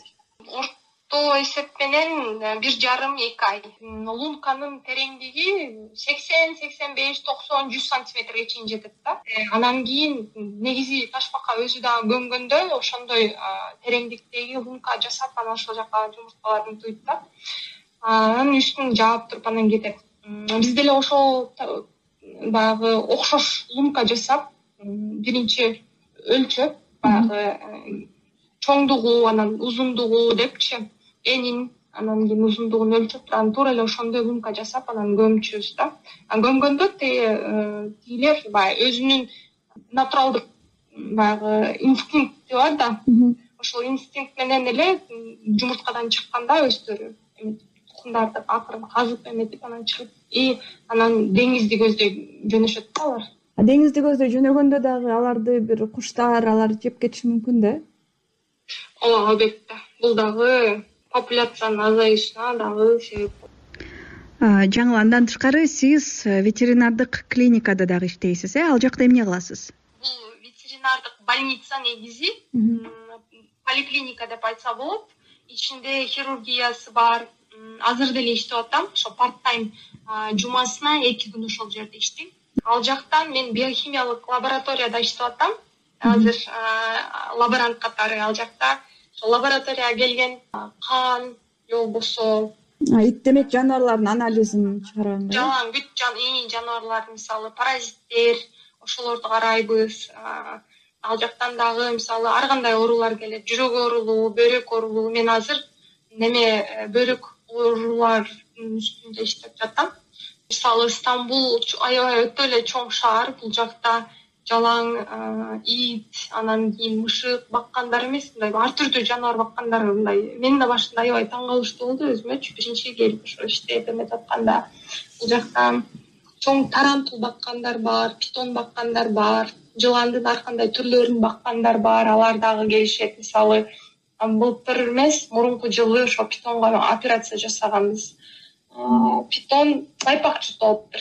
Орто эсеп менен 1,5-2 ай. Лунканын тереңдиги 80, 85, 90, 100 сантиметрге чейин жетет да. Анан кийин негизи ташбака өзү дагы көмгөндө ошондой тереңдиктеги лунка жасап, анан ошол жака жумурткаларын туйт да. Анан үстүн жаап туруп анан кетет. Биз деле ошол баягы окшош лунка жасап, биринчи өлчөп, баягы чоңдугу, анан узундугу депчи, энин, анан кийин узундугун өлчөп, анан туура эле ошондой лунка жасап, анан көмчүбүз да. Көмгөндө тигилер баягы өзүнүн натуралдык баягы инстинкти бар да. Ошол инстинкт менен эле жумурткадан чыкканда өздөрү тукумдарды акырын казып эметип анан чыгып, анан деңизди көздөй жөнөшөт да алар. Деңизди көздөй жөнөгөндө дагы аларды бир куштар алар жеп кетиши мүмкүн да? Ооба, албетте. Бул дагы популяциянын азайышына дагы себеп болот. Жаңы андан тышкары сиз ветеринардык клиникада дагы иштейсиз, Ал жакта эмне кыласыз? Бул ветеринардык больница негизи, поликлиника деп айтса болот. Ичинде хирургиясы бар. Азыр деле иштеп атам. Ошо part-time жумасына 2 күн ошол жерде иштейм. Ал жактан мен биохимиялык лабораторияда иштеп атам. Азыр лаборант катары ал жакта. Лабораторияга келген кан, же болбосо демек жаныбарлардын анализин чыгарганга. Жалаң бүт жаныбарлар, мисалы паразиттер, ошолорду карайбыз. Ал жактан дагы мисалы ар кандай оорулар келет, жүрөк оорулуу, бөйрөк оорулуу. Мен азыр бөйрөк оорулардын үстүндө иштеп жатам. Мисалы Стамбул аябай өтө эле чоң шаар, бул жакта жалаң ит, анан кийин мышык баккандар эмес, мындай ар түрдүү жаныбар баккандар, мындай мен да башында аябай таң калыштуу болду өзүмөчү, биринчи келип ошо иштеп эметип атканда. Бул жакта чоң тарантул баккандар бар, питон баккандар бар, жыландын ар кандай түрлөрүн баккандар бар, алар дагы келишет. Мисалы былтыр эмес, мурунку жылы ошо питонго операция жасаганбыз. Питон байпак жутуптур.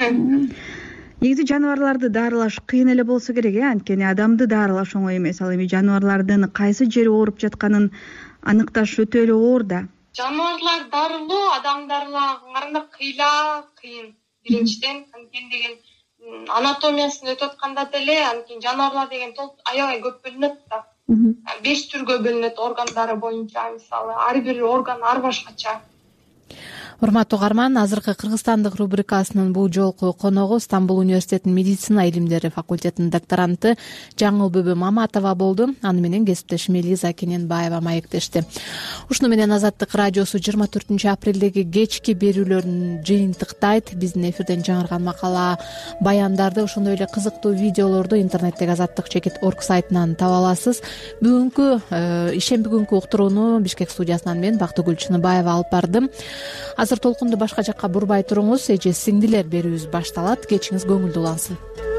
Негизи жаныбарларды даарылаш кыйын эле болсо керек, анткени адамды даарылаш оңой эмес. Ал эми жаныбарлардын кайсы жери ооруп жатканын аныкташ өтө эле оор да. Жаныбарлар дарылоо адамдарга караганда кыйын. Биринчиден, анткени деген анатомиясын өтүп атканда деле, анткени жаныбарлар деген аябай көп бөлүнөт да. 5 түргө бөлүнөт органдары боюнча, мисалы ар бир орган ар башкача. урматтуу угарман, азыркы Кыргызстандык рубрикасынын бул жолку коногу Стамбул университетинин медицина илимдери факультетинин докторанты Жаңылбүбү Маматова болду. Аны менен кесиптешим Элиза Кененбаева маектешти. Ушуну менен Азаттык радиосу 24-апрелдеги кечки берүүлөрүн жыйынтыктайт. Биздин эфирден жаңырган макала баяндарды, ошондой эле кызыктуу видеолорду интернеттеги azattik.org сайтынан таба аласыз. Бүгүнкү ишемби күнкү уктурууну Бишкек студиясынан мен Бактыгүл Чыныбаева алып бардым. Азыр толкунду башка жакка бурбай туруңуз. Эже сиңдилер берүүбүз башталат. Кечиңиз көңүлдүү улансын.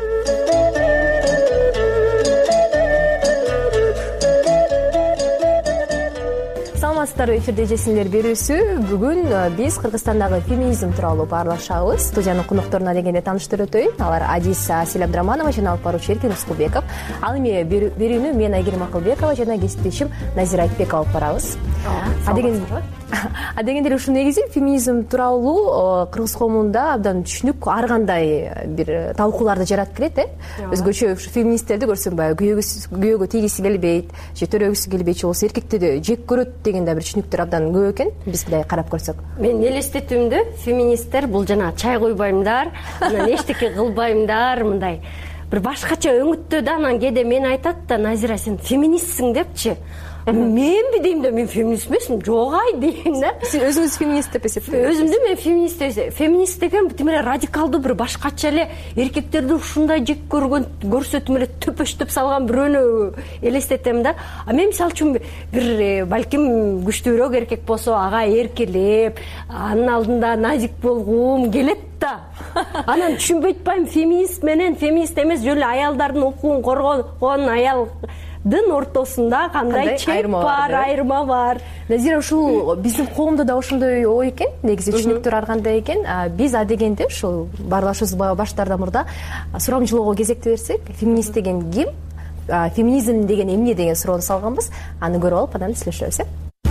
Саламатсыздарбы, эфирде эже сиңдилер берүүсү. Бүгүн биз Кыргызстандагы феминизм тууралуу баарлашабыз. Студиянын конокторуна дегенде тааныштырып өтөйүн. Алар Адиса Асель Абдраманова жана алып баруучу Эркин Рыскулбеков. Ал эми берүүнү мен Айгерим Акылбекова жана кесиптешим Назира Айтбекова алып барабыз. Дегенде эле ушул негизи феминизм тууралуу кыргыз коомунда абдан түшүнүк ар кандай бир талкууларды жаратып келет. Өзгөчө ушу феминисттерди көрсөм баягы күйөөгө тийгиси келбейт, же төрөгүсү келбейт, же болбосо эркектерди жек көрөт деген да бир түшүнүктөр абдан көп экен. Биз мындай карап көрсөк. Мен элестетүүмдө феминисттер бул жана чай койбоймдар, анан эчтеке кылбаймдар, мындай бир башкача өңүттө да, анан кээде мен айтат да, Назира сен феминистсиң депчи. Менби дейм да, мен феминист эмесмин, жок ай дейм да. Сиз өзүңүз феминист деп эсептейсиз? Өзүмдү мен феминист деген тим эле радикалдуу бир башкача эле эркектерди ушундай жек көрсөтүп эле төпөштөп салган бирөөнү элестетем да. А мен мисалы үчүн бир балким күчтүүрөөк эркек болсо ага эркелеп, анын алдында назик болгум келет да. Анан түшүнбөй атпайм, феминист менен феминист эмес, жөн эле аялдардын укугун коргогон аялдын ортосунда кандай чек бар, айырма бар. Назира, ушул биздин коомдо да ошондой ой экен, негизи түшүнүктөр ар кандай экен. Биз адегенде ушул баарлашуубуз баштаардан мурда сурамжылоого кезекти берсек, феминист деген ким? Феминизм деген эмне деген суроону салганбыз. Аны көрүп алып, анан сүйлөшөбүз.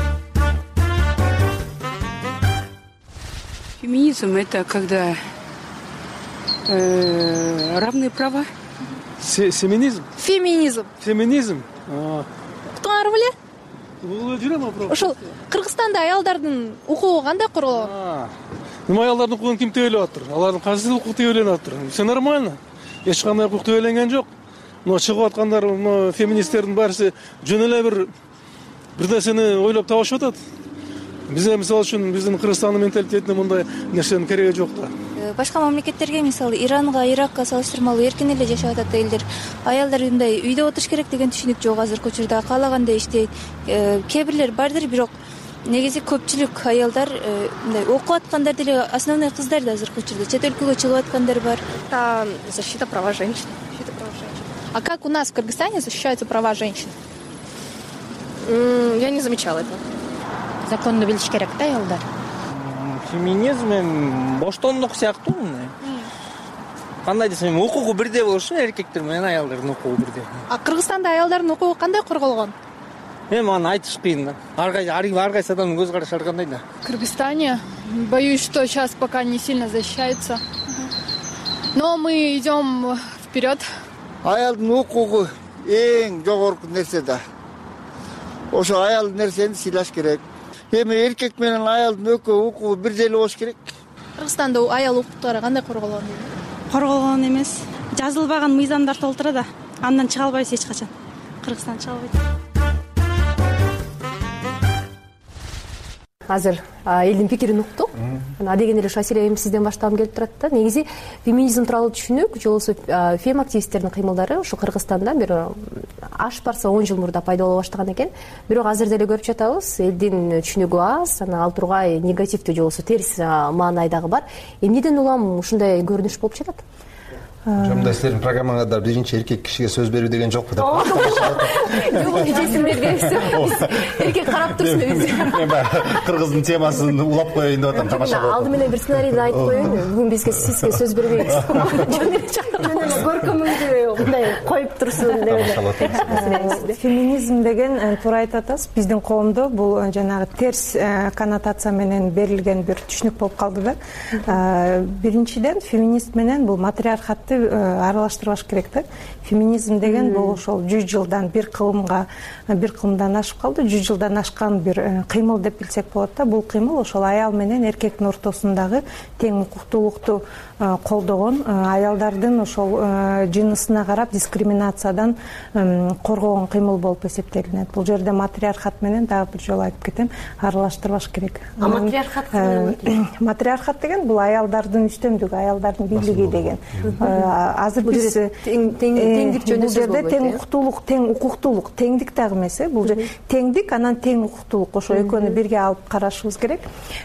Феминизм — это когда равные права. Феминизм? Феминизм. Уктуңар беле? Бул жүрөм вопрос. Ошол Кыргызстанда аялдардын укугу кандай корголгон? Эми аялдардын укугун ким тебелеп атыр? Алардын кайсы укугу тебеленип атыр? Все нормально. Эч кандай укук тебеленген жок. Но чыгып аткандар, феминисттердин баарысы жөн эле бир нерсени ойлоп табышып атат. Бизде мисалы үчүн биздин Кыргызстандын менталитетине мындай нерсенин кереги жок да. Башка мамлекеттерге, мисалы Иранга, Иракка салыштырмалуу эркин эле жашап атат элдер. Аялдар мындай үйдө отуруш керек деген түшүнүк жок азыркы учурда. Каалагандай иштейт. Кээ бирлер бардыр, бирок негизи көпчүлүк аялдар мындай окуп аткандар деле основной кыздар да азыркы учурда чет өлкөгө чыгып аткандар бар. Это защита права женщин. А как у нас в Кыргызстане защищаются права женщин? Я не замечала этого. Законду билиш керек да аялдар. Феминизм боштондук сыяктуу мындай. Кандай десем, укугу бирдей болушу, эркектер менен аялдардын укугу бирдей. А Кыргызстанда аялдардын укугу кандай корголгон? Эми аны айтыш кыйын да. Ар кайсы адамдын көз карашы ар кандай да. В Кыргызстане боюсь, что сейчас пока не сильно защищается. Но мы идем вперед. Аялдын укугу эң жогорку нерсе да. Ошо аял нерсени сыйлаш керек. Эми эркек менен аялдын укугу бирдей эле болуш керек. Кыргызстанда аял укуктары кандай корголгон? Корголгон эмес. Жазылбаган мыйзамдар толтура да. Андан чыга албайбыз эч качан. Кыргызстан чыга албайт. Азыр элдин пикирин уктук. Адегенде эле Шасиле эми сизден баштагым келип турат да. Негизи феминизм тууралуу түшүнүк, же болбосо фем активисттердин кыймылдары ушу Кыргызстанда бир аш барса 10 жыл мурда пайда боло баштаган экен. Бирок азыр деле көрүп жатабыз, элдин түшүнүгү аз, анан ал тургай негативдүү же болбосо терс маанайдагы бар. Эмнеден улам ушундай көрүнүш болуп жатат? Жомда силердин программаңарда биринчи эркек кишиге сөз берүү деген жокпу деп. Жок, эжесиңерге эркек карап турсун өзү. Мен баягы кыргыздын темасын улап коеюн деп атам, тамаша болот. Алды менен бир сценарийди айтып коеюн. Бүгүн бизге сизге сөз бербейбиз. Жөн эле көркөмүңдү мындай коюп турсун деп феминизм деген туура айтып атасыз, биздин коомдо бул жанагы терс коннотация менен берилген бир түшүнүк болуп калды да. Биринчиден феминист менен бул матриархатты аралаштырбаш керек да. Феминизм деген бул ошол 100 жылдан бир кылымдан ашып калды, 100 жылдан ашкан бир кыймыл деп билсек болот да. Бул кыймыл ошол аял менен эркектин ортосундагы тең укуктуулукту колдогон, аялдардын ошол жынысына карап дискриминациядан коргогон кыймыл болуп эсептелинет. Бул жерде матриархат менен дагы бир жолу айтып кетем, аралаштырбаш керек. Матриархат деген бул аялдардын үстөмдүгү, аялдардын бийлиги деген. Азыр биз теңдик жөнүндө сөз болбойт. Тең укуктуулук, тең укуктуулук, теңдик дагы эмес, бул теңдик, анан тең укуктуулук, ошо экөөнү бирге алып карашыбыз керек.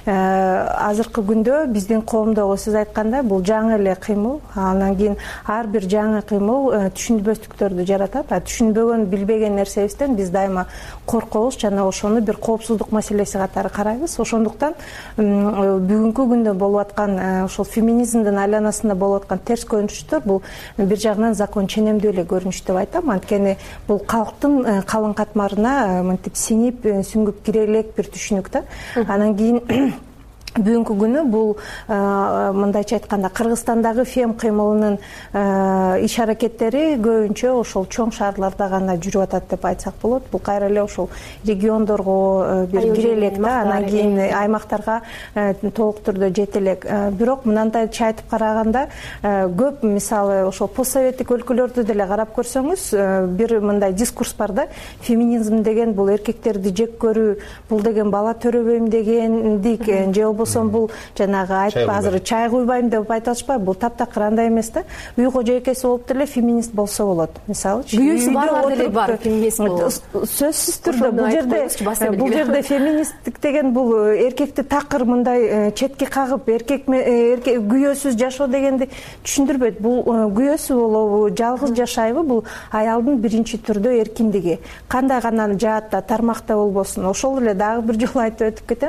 Азыркы күндө биздин коомдогу сиз айткандай бул жаңы эле кыймыл, анан кийин ар бир жаңы кыймыл түшүнбөстүктөрдү жаратат. Түшүнбөгөн, билбеген нерсебизден биз дайыма коркобуз жана ошону бир коопсуздук маселеси катары карайбыз. Ошондуктан бүгүнкү күндө болуп аткан ошол феминизмдин айланасында болуп аткан терс көрүнүштөр бул бир жагынан закон ченемдүү эле көрүнүш деп айтам. Анткени бул калктын калың катмарына мынтип сиңип, сүңгүп кире элек бир түшүнүк да. Анан кийин бүгүнкү күнү бул мындайча айтканда Кыргызстандагы фем кыймылынын иш аракеттери көбүнчө ошол чоң шаарларда гана жүрүп атат деп айтсак болот. Бул кайра эле ошол региондорго бир кире элек да, анан кийин аймактарга толук түрдө жете элек. Бирок мындайча айтып караганда көп, мисалы ошол постсоветтик өлкөлөрдү деле карап көрсөңүз, бир мындай дискурс бар да. Феминизм деген бул эркектерди жек көрүү, бул деген бала төрөбөйм дегендик, же бул жанагы айтып азыр чай куйбайм деп айтып атышпайбы? Бул таптакыр андай эмес да. Үй кожойкеси болуп деле феминист болсо болот. Мисалы, күйөөсү барлар деле бар феминист болот. Сөзсүз түрдө бул жерде феминисттик деген бул эркекти такыр мындай четке кагып, эркек күйөөсүз жашоо дегенди түшүндүрбөйт. Бул күйөөсү болобу, жалгыз жашайбы? Бул аялдын биринчи түрдө эркиндиги. Кандай гана жаатта, тармакта болбосун. Ошол эле дагы бир жолу айтып өтүп кетем.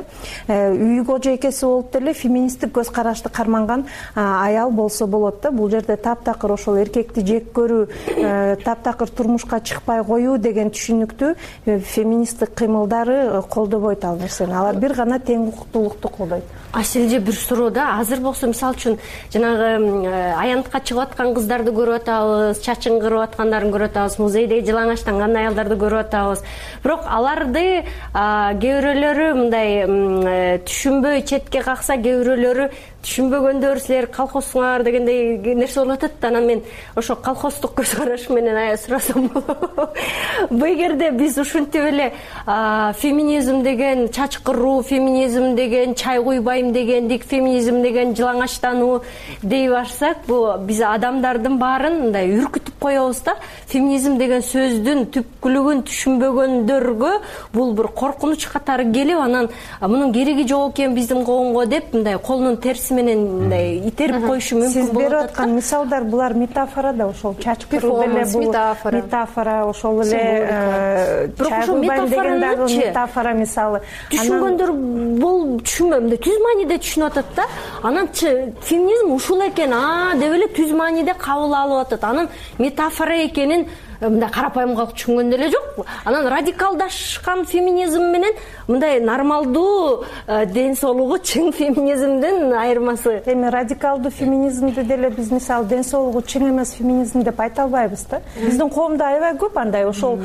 Үй кожойкеси болуп деле феминисттик көз карашты карманган аял болсо болот да. Бул жерде таптакыр ошол эркекти жек көрүү, таптакыр турмушка чыкпай коюу деген түшүнүктү феминисттик кыймылдары колдобойт ал нерсени. Алар бир гана тең укуктуулукту колдойт. Аселже бир суроо да. Азыр болсо мисалы үчүн жанагы аянтка чыгып аткан кыздарды көрүп атабыз, чачын кырып аткандарын көрүп атабыз, музейде жалаңачтанган аялдарды көрүп атабыз. Бирок аларды кээ бирөөлөрү мындай түшүнбөй четке какса, кээ бирөөлөрү түшүнбөгөндөр силер колхозсуңар дегендей нерсе болуп атат. Анан мен ошо колхоздук көз караш менен сурасам болобу? Эгерде биз ушинтип эле феминизм деген чач кыруу, феминизм деген чай куйбайм дегендик, феминизм деген жылаңачтануу дей башсак, бул биз адамдардын баарын мындай үркүтүп коебуз да. Феминизм деген сөздүн түпкүлүгүн түшүнбөгөндөргө бул бир коркунуч катары келип, анан мунун кереги жок экен биздин коомго деп мындай колунун терси менен мындай итерип коюшу мүмкүн болот. Сиз берип аткан мисалдар булар метафора да, ошол чач кыруу деле бул метафора, ошол эле чай куйбайм деген дагы метафора мисалы. Түшүнгөндөр бул түшүнбөй, мындай түз мааниде түшүнүп атат да. Анан феминизм ушул экен, деп эле түз мааниде кабыл алып атат. Анан метафора экенин мындай карапайым калк түшүнгөн деле жок. Анан радикалдашкан феминизм менен мындай нормалдуу ден соолугу чың феминизмдин айырмасы. Эми радикалдуу феминизмди деле биз мисалы ден соолугу чың эмес феминизм деп айта албайбыз да. Биздин коомдо аябай көп андай ошол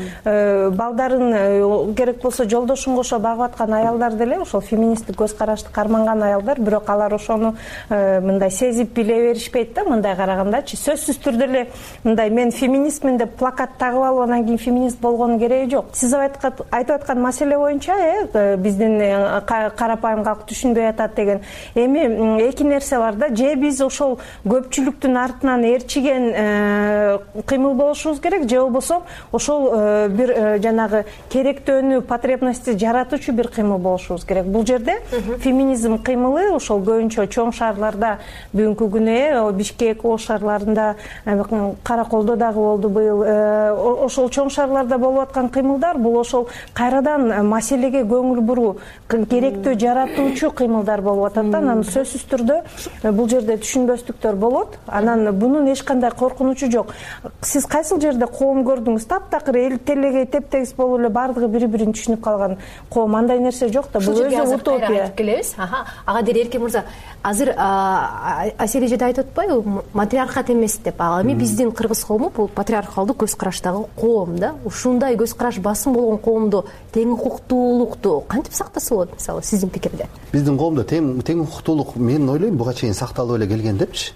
балдарын керек болсо жолдошун кошо багып аткан аялдар деле ошол феминисттик көз карашты карманган аялдар, бирок алар ошону мындай сезип биле беришпейт да. Мындай карагандачы сөзсүз түрдө эле мындай мен феминистмин деп плакат тагып алып анан кийин феминист болгонун кереги жок. Сиз айтып аткан маселе боюнча биздин карапайым калк түшүнбөй атат деген эми эки нерсе бар да. Же биз ошол көпчүлүктүн артынан ээрчиген кыймыл болушубуз керек, же болбосо ошол бир жанагы керектөөнү, потребности жаратуучу бир кыймыл болушубуз керек. Бул жерде феминизм кыймылы ошол көбүнчө чоң шаарларда бүгүнкү күнү Бишкек, Ош шаарларында, Караколдо дагы болду быйыл, ошол чоң шаарларда болуп аткан кыймылдар бул ошол кайрадан маселеге көңүл буруу керектөө жаратуучу кыймылдар болуп атат да. Анан сөзсүз түрдө бул жерде түшүнбөстүктөр болот. Анан бунун эч кандай коркунучу жок. Сиз кайсыл жерде коом көрдүңүз? Таптакыр эл телегей тептегиз болуп эле баардыгы бири-бирин түшүнүп калган коом, андай нерсе жок да. Бул өзү утопия. Келебиз. Ага дери Эрке мырза, азыр Асель эже да айтып атпайбы, матриархат эмес деп. Эми биздин кыргыз коому бул патриархалдуу көз караштагы коом да. Ушундай көз караш басым болгон коомду тең укуктуулукту кантип сактаса болот, мисалы сиздин пикирде? Биздин коомдо тең укуктуулук мен ойлойм буга чейин сакталып эле келген депчи.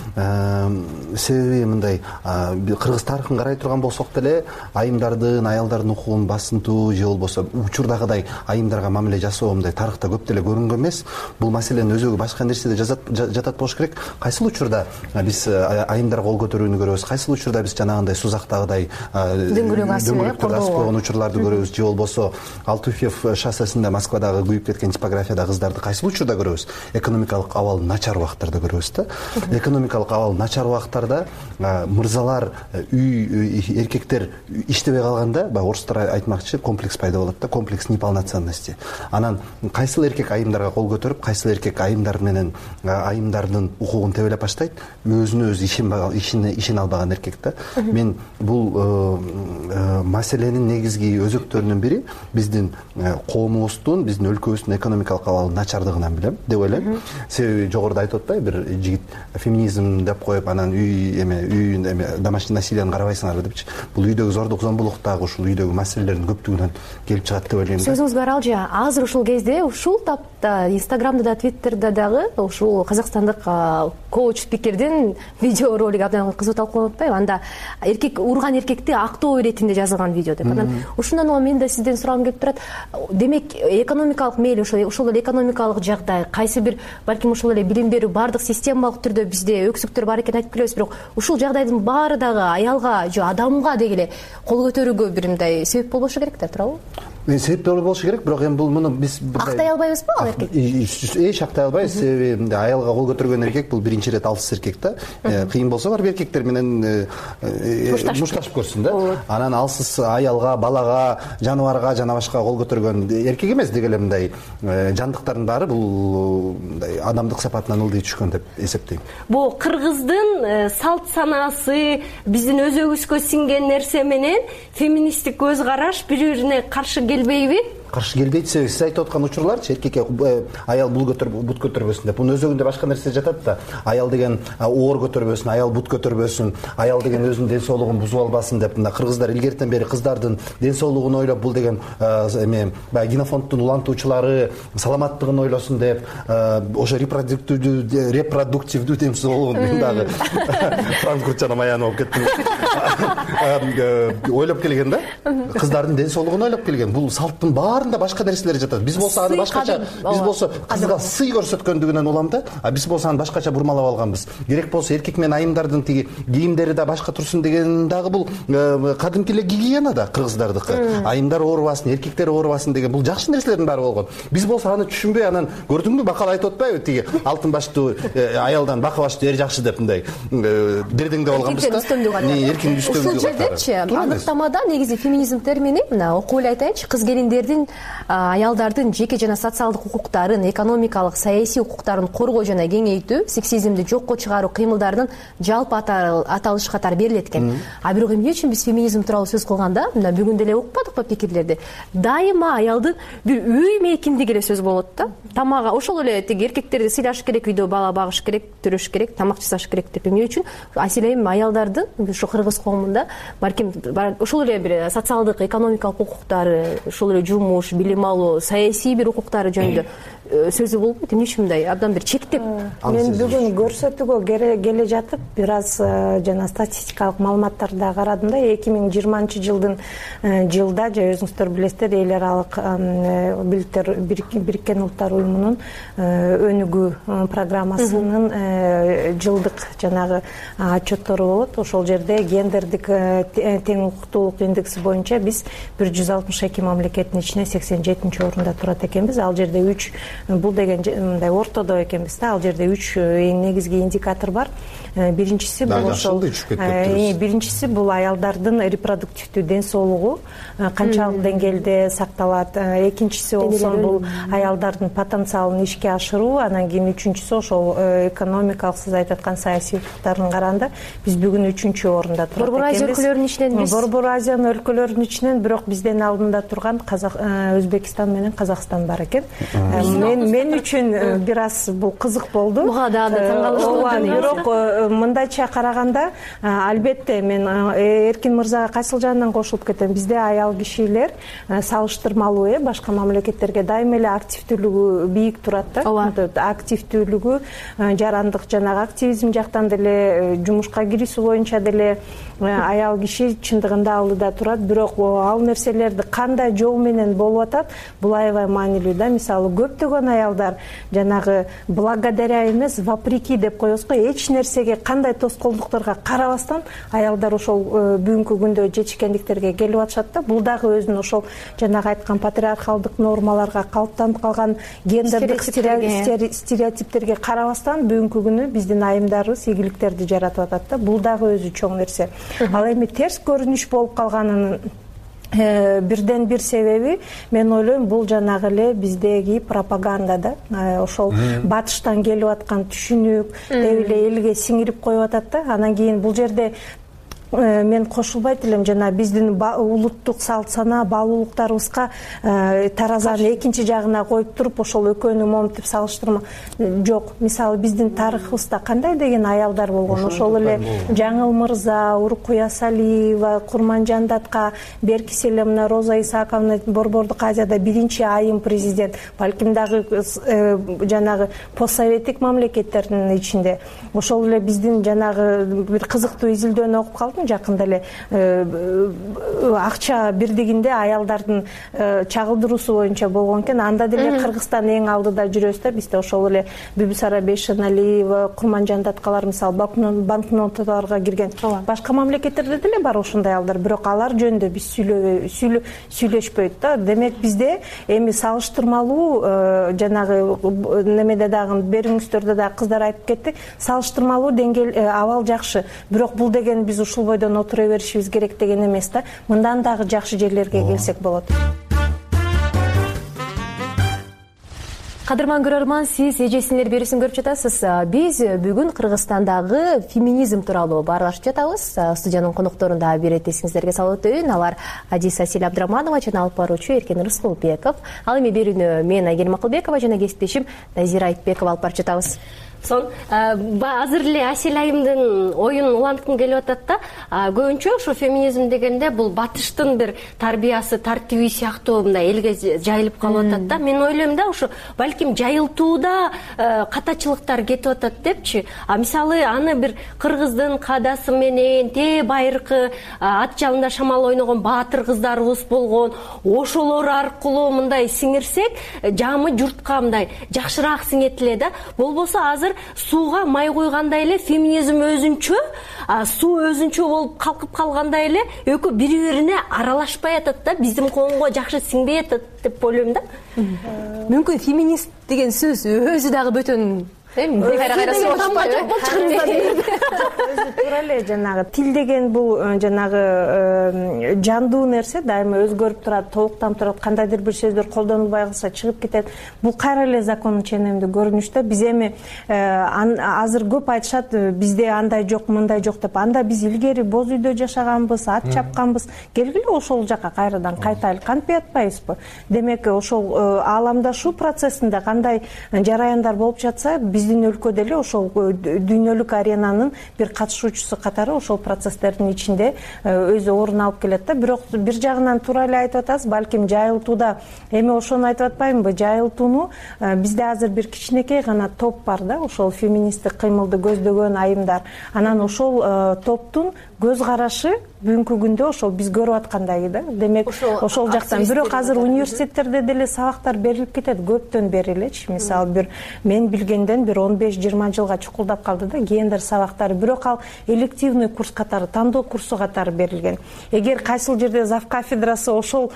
Себеби мындай, кыргыз тарыхын карай турган болсок деле айымдардын, аялдардын укугун басынтуу же болбосо учурдагыдай айымдарга мамиле жасоо мындай тарыхта көп деле көрүнгөн эмес. Бул маселенин өзөгү башка нерседе жатат болуш керек. Кайсыл учурда биз айымдарга кол көтөрүүнү көрөбүз, кайсыл учурда биз жанагындай Сузактагыдай дөңгөлөктөрдө асып койгон учурларды көрөбүз, же болбосо Алтуфьев шоссесинде Москвадагы күйүп кеткен типографияда кыздарды кайсыл учурда көрөбүз? Экономикалык абал начар убактарда көрөбүз да. Экономикалык абал начар убактарда мырзалар, үй эркектер иштебей калганда, баягы орустар айтмакчы, комплекс пайда болот да, комплекс неполноценности. Анан кайсыл эркек айымдарга кол көтөрүп, кайсыл эркек айымдар менен айымдардын укугун тебелеп баштайт, өзүнө өзү ишене албаган эркек да. Мен бул маселенин негизги өзөктөрүнүн бири биздин коомубуздун, биздин өлкөбүздүн экономикалык абалынын начардыгынан билем деп ойлойм. Себеби жогоруда айтып атпайбы, бир жигит феминизм деп коюп, анан домашний насилияны карабайсыңарбы депчи. Бул үйдөгү зордук зомбулук дагы ушул үйдөгү маселелердин көптүгүнөн келип чыгат деп ойлойм. Сөзүңүзгө аралжы, азыр ушул кезде ушул тапта Инстаграмда да, Твиттерде дагы ушул казакстандык коуч спикердин видео ролиги абдан кызуу талкууланып атпайбы? Анда эркек урган эркекти актоо иретинде жазылган видео деп. Анан ушундан улам мен да сизден сурагым келип турат. Демек экономикалык мейли ошол эле экономикалык жагдай, кайсы бир балким ушул эле билим берүү баардык системалык түрдө бизде өксүктөр бар экенин айтып келебиз, бирок ушул жагдайдын баары дагы аялга же адамга дегеле кол көтөрүүгө бир мындай себеп болбошу керек да, туурабы? Себеп болушу керек, бирок эми бул муну биз актай албайбызбы ал эркек? Эч актай албайбыз, себеби аялга кол көтөргөн эркек бул биринчи ирет алсыз эркек да. Кыйын болсо барып эркектер менен мушташып көрсүн да. Анан алсыз аялга, балага, жаныбарга, жана башка кол көтөргөн эркек эмес деги эле мындай жандыктардын баары бул мындай адамдык сапатынан ылдый түшкөн деп эсептейм. Бул кыргыздын салт санаасы, биздин өзөгүбүзгө сиңген нерсе менен феминисттик көз караш бири-бирине каршы келбейби? Каршы келбейт, себеби сиз айтып аткан учурларчы, эркекке аял бут көтөрбөсүн деп. Бунун өзөгүндө башка нерсе жатат да. Аял деген оор көтөрбөсүн, аял бут көтөрбөсүн, аял деген өзүнүн ден соолугун бузуп албасын деп. Мына кыргыздар илгертен бери кыздардын ден соолугун ойлоп, бул деген эме баягы генофонддун улантуучулары саламаттыгын ойлосун деп, ошо репродуктивдүү дем соолугун мен дагы франкфуртчанам аяны болуп кеттим. Ойлоп келген да. Кыздардын ден соолугун ойлоп келген. Бул салттын баарында башка нерселер жатат. Биз болсо аны башкача, биз болсо кызга сый көрсөткөндүгүнөн улам да, биз болсо аны башкача бурмалап алганбыз. Керек болсо эркек менен айымдардын тиги кийимдери да башка турсун деген дагы бул кадимки эле гигиена да кыргыздардыкы. Айымдар оорубасын, эркектер оорубасын деген бул жакшы нерселердин баары болгон. Биз болсо аны түшүнбөй, анан көрдүңбү бакал айтып атпайбы, тиги алтын баштуу аялдан бака баштуу эр жакшы деп мындай дердеңдеп алганбыз да. Эркектин үстөмдүгү. Ушул жердечи аныктамада негизи феминизм термини, мына окуп эле айтайынчы, кыз келиндердин, аялдардын жеке жана социалдык укуктарын, экономикалык, саясий укуктарын коргоо жана кеңейтүү, сексизмди жокко чыгаруу кыймылдарынын жалпы аталыш катары берилет экен. А бирок эмне үчүн биз феминизм тууралуу сөз кылганда, мына бүгүн деле укпадыкпы пикирлерди? Дайыма аялдын бир үй мейкиндиги эле сөз болот да. Тамага ошол эле тиги эркектерди сыйлаш керек, үйдө бала багыш керек, төрөш керек, тамак жасаш керек деп. Эмне үчүн аселем аялдардын ушу кыргыз коомунда балким ошол эле бир социалдык, экономикалык укуктары, ошол эле жумуш, билим алуу, саясий бир укуктары жөнүндө сөзү болбойт. Эмне үчүн мындай абдан бир чектеп? Мен бүгүн көрсөтүүгө келе жатып бир аз жана статистикалык маалыматтарды да карадым да. 2020 жылда же өзүңүздөр билесиздер, эл аралык Бириккен Улуттар уюмунун өнүгүү программасынын жылдык жанагы отчеттору болот. Ошол жерде гендердик тең укуктуулук индекси боюнча биз 162 мамлекеттин ичинен 87-орунда турат экенбиз. Ал жерде 3 бул деген мындай ортодо экенбиз да. Ал жерде 3 эң негизги индикатор бар. биринчиси бул ошол биринчиси бул аялдардын репродуктивдүү ден соолугу канчалык деңгээлде сакталат, экинчиси болсо бул аялдардын потенциалын ишке ашыруу, анан кийин үчүнчүсү ошол экономикалык, сиз айтып аткан саясий укуктардын караганда биз бүгүн 3-чү орунда турат экенбиз. Борбор Азия өлкөлөрүнүн ичинен биз Борбор Азиянын өлкөлөрүнүн ичинен бирок бизден алдында турган Өзбекстан менен Казакстан бар экен. Мен үчүн бир аз бул кызык болду. Буга дагы таңкалыштуу. Бирок мындайча караганда албетте мен Эркин мырзага кайсыл жагынан кошулуп кетем. Бизде аял кишилер салыштырмалуу башка мамлекеттерге дайыма эле активдүүлүгү бийик турат да. Активдүүлүгү, жарандык жанагы активизм жактан деле, жумушка кирүүсү боюнча деле аял киши чындыгында алдыда турат. Бирок ал нерселерди кандай жол менен болуп атат, бул аябай маанилүү да. Мисалы көптөгөн аялдар жанагы благодаря эмес, вопреки деп коебуз го, эч нерсеге, кандай тоскоолдуктарга карабастан аялдар ошол бүгүнкү күндө жетишкендиктерге келип атышат да. Бул дагы өзүнүн ошол жанагы айткан патриархалдык нормаларга, калыптанып калган гендердик стереотиптерге карабастан бүгүнкү күнү биздин айымдарыбыз ийгиликтерди жаратып атат да. Бул дагы өзү чоң нерсе. Ал эми терс көрүнүш болуп калганынын бирден бир себеби, мен ойлойм, бул жанагы эле биздеги пропаганда да. Ошол батыштан келип аткан түшүнүк деп эле элге сиңирип коюп атат да. Анан кийин бул жерде мен кошулбайт элем, жана биздин улуттук салт сана, баалуулуктарыбызга таразанын экинчи жагына коюп туруп, ошол экөөнү моментип салыштырма жок. Мисалы биздин тарыхыбызда кандай деген аялдар болгон, ошол эле Жаңыл мырза, Уркуя Салиева, Курманжан Датка, беркиси эле мына Роза Исааковна, Борбордук Азияда биринчи айым президент, балким дагы жанагы постсоветтик мамлекеттердин ичинде. Ошол эле биздин жанагы бир кызыктуу изилдөөнү окуп калдым. Жакында эле акча бирдигинде аялдардын чагылдыруусу боюнча болгон экен. Анда деле Кыргызстан эң алдыда жүрөбүз да. Бизде ошол эле Бибисара Бейшеналиева, Курманжан Даткалар мисалы банкноталарга кирген. Башка мамлекеттерде деле бар ошондой аялдар, бирок алар жөнүндө биз сүйлөшпөйт да. Демек бизде эми салыштырмалуу жанагы немеде дагы бериңиздөрдө да кыздар айтып кетти, салыштырмалуу деңгээл абал жакшы. Бирок бул деген биз ушул бойдон отура беришибиз керек деген эмес да. Мындан дагы жакшы жерлерге келсек болот. Кадырман көрөрман, сиз эжесинер берүүсүн көрүп жатасыз. Биз бүгүн Кыргызстандагы феминизм тууралуу баарлашып жатабыз. Студиянын конокторунда бир эт эсиңиздерге салып өтөйүн. Алар Адиса Асель-Абдраманова жана алып баруучу Эркин Рыскулбеков. Ал эми берүүнү мен Айгерим Акылбекова жана кесиптешим Назира Айтбекова алып барып жатабыз. Азыр эле Асель айымдын оюн уланткым келип атат да. Көбүнчө ушу феминизм дегенде бул батыштын бир тарбиясы, тартиби сыяктуу мындай элге жайылып калып атат да. Мен ойлойм да, ушу балким жайылтууда катачылыктар кетип атат депчи. Мисалы аны бир кыргыздын кадасы менен байыркы ат жалында шамал ойногон баатыр кыздарыбыз болгон, ошолор аркылуу мындай сиңирсек, жамы журтка мындай жакшыраак сиңет эле да. Болбосо азыр сууга май куйгандай эле феминизм өзүнчө, суу өзүнчө болуп калкып калгандай эле экөө бири-бирине аралашпай атат да, биздин коомго жакшы сиңбей атат деп ойлойм да. Мүмкүн феминист деген сөз өзү дагы бөтөн туура эле жанагы тил деген бул жанагы жандуу нерсе, дайыма өзгөрүп турат, толуктанып турат, кандайдыр бир сөздөр колдонулбай калса чыгып кетет. Бул кайра эле закондун ченемдүү көрүнүштө. Биз эми азыр көп айтышат, бизде андай жок, мындай жок деп. Анда биз илгери боз үйдө жашаганбыз, ат чапканбыз. Келгиле ошол жака кайрадан кайтайлы, кантпай атпайбызбы? Демек ошол ааламдашуу процессинде кандай жараяндар болуп жатса, биздин өлкөдө эле ошол дүйнөлүк аренанын бир катышуучусу катары ошол процесстердин ичинде өзү орун алып келет да. Бирок бир жагынан туура эле айтып атасыз, балким жайылтууда эми ошону айтып атпаймынбы? Жайылтууну бизде азыр бир кичинекей гана топ бар да, ошол феминисттик кыймылды көздөгөн айымдар. Анан ошол топтун көз карашы бүгүнкү күндө ошол биз көрүп аткандай да. Демек ошол жактан бирок азыр университеттерде деле сабактар берилип кетет көптөн бери элечи. Мисалы бир мен билгенден бир 15-20 жылга чукулдап калды да гендер сабактары, бирок ал элективный курс катары, тандоо курсу катары берилген. Эгер кайсыл жерде зав кафедрасы ошол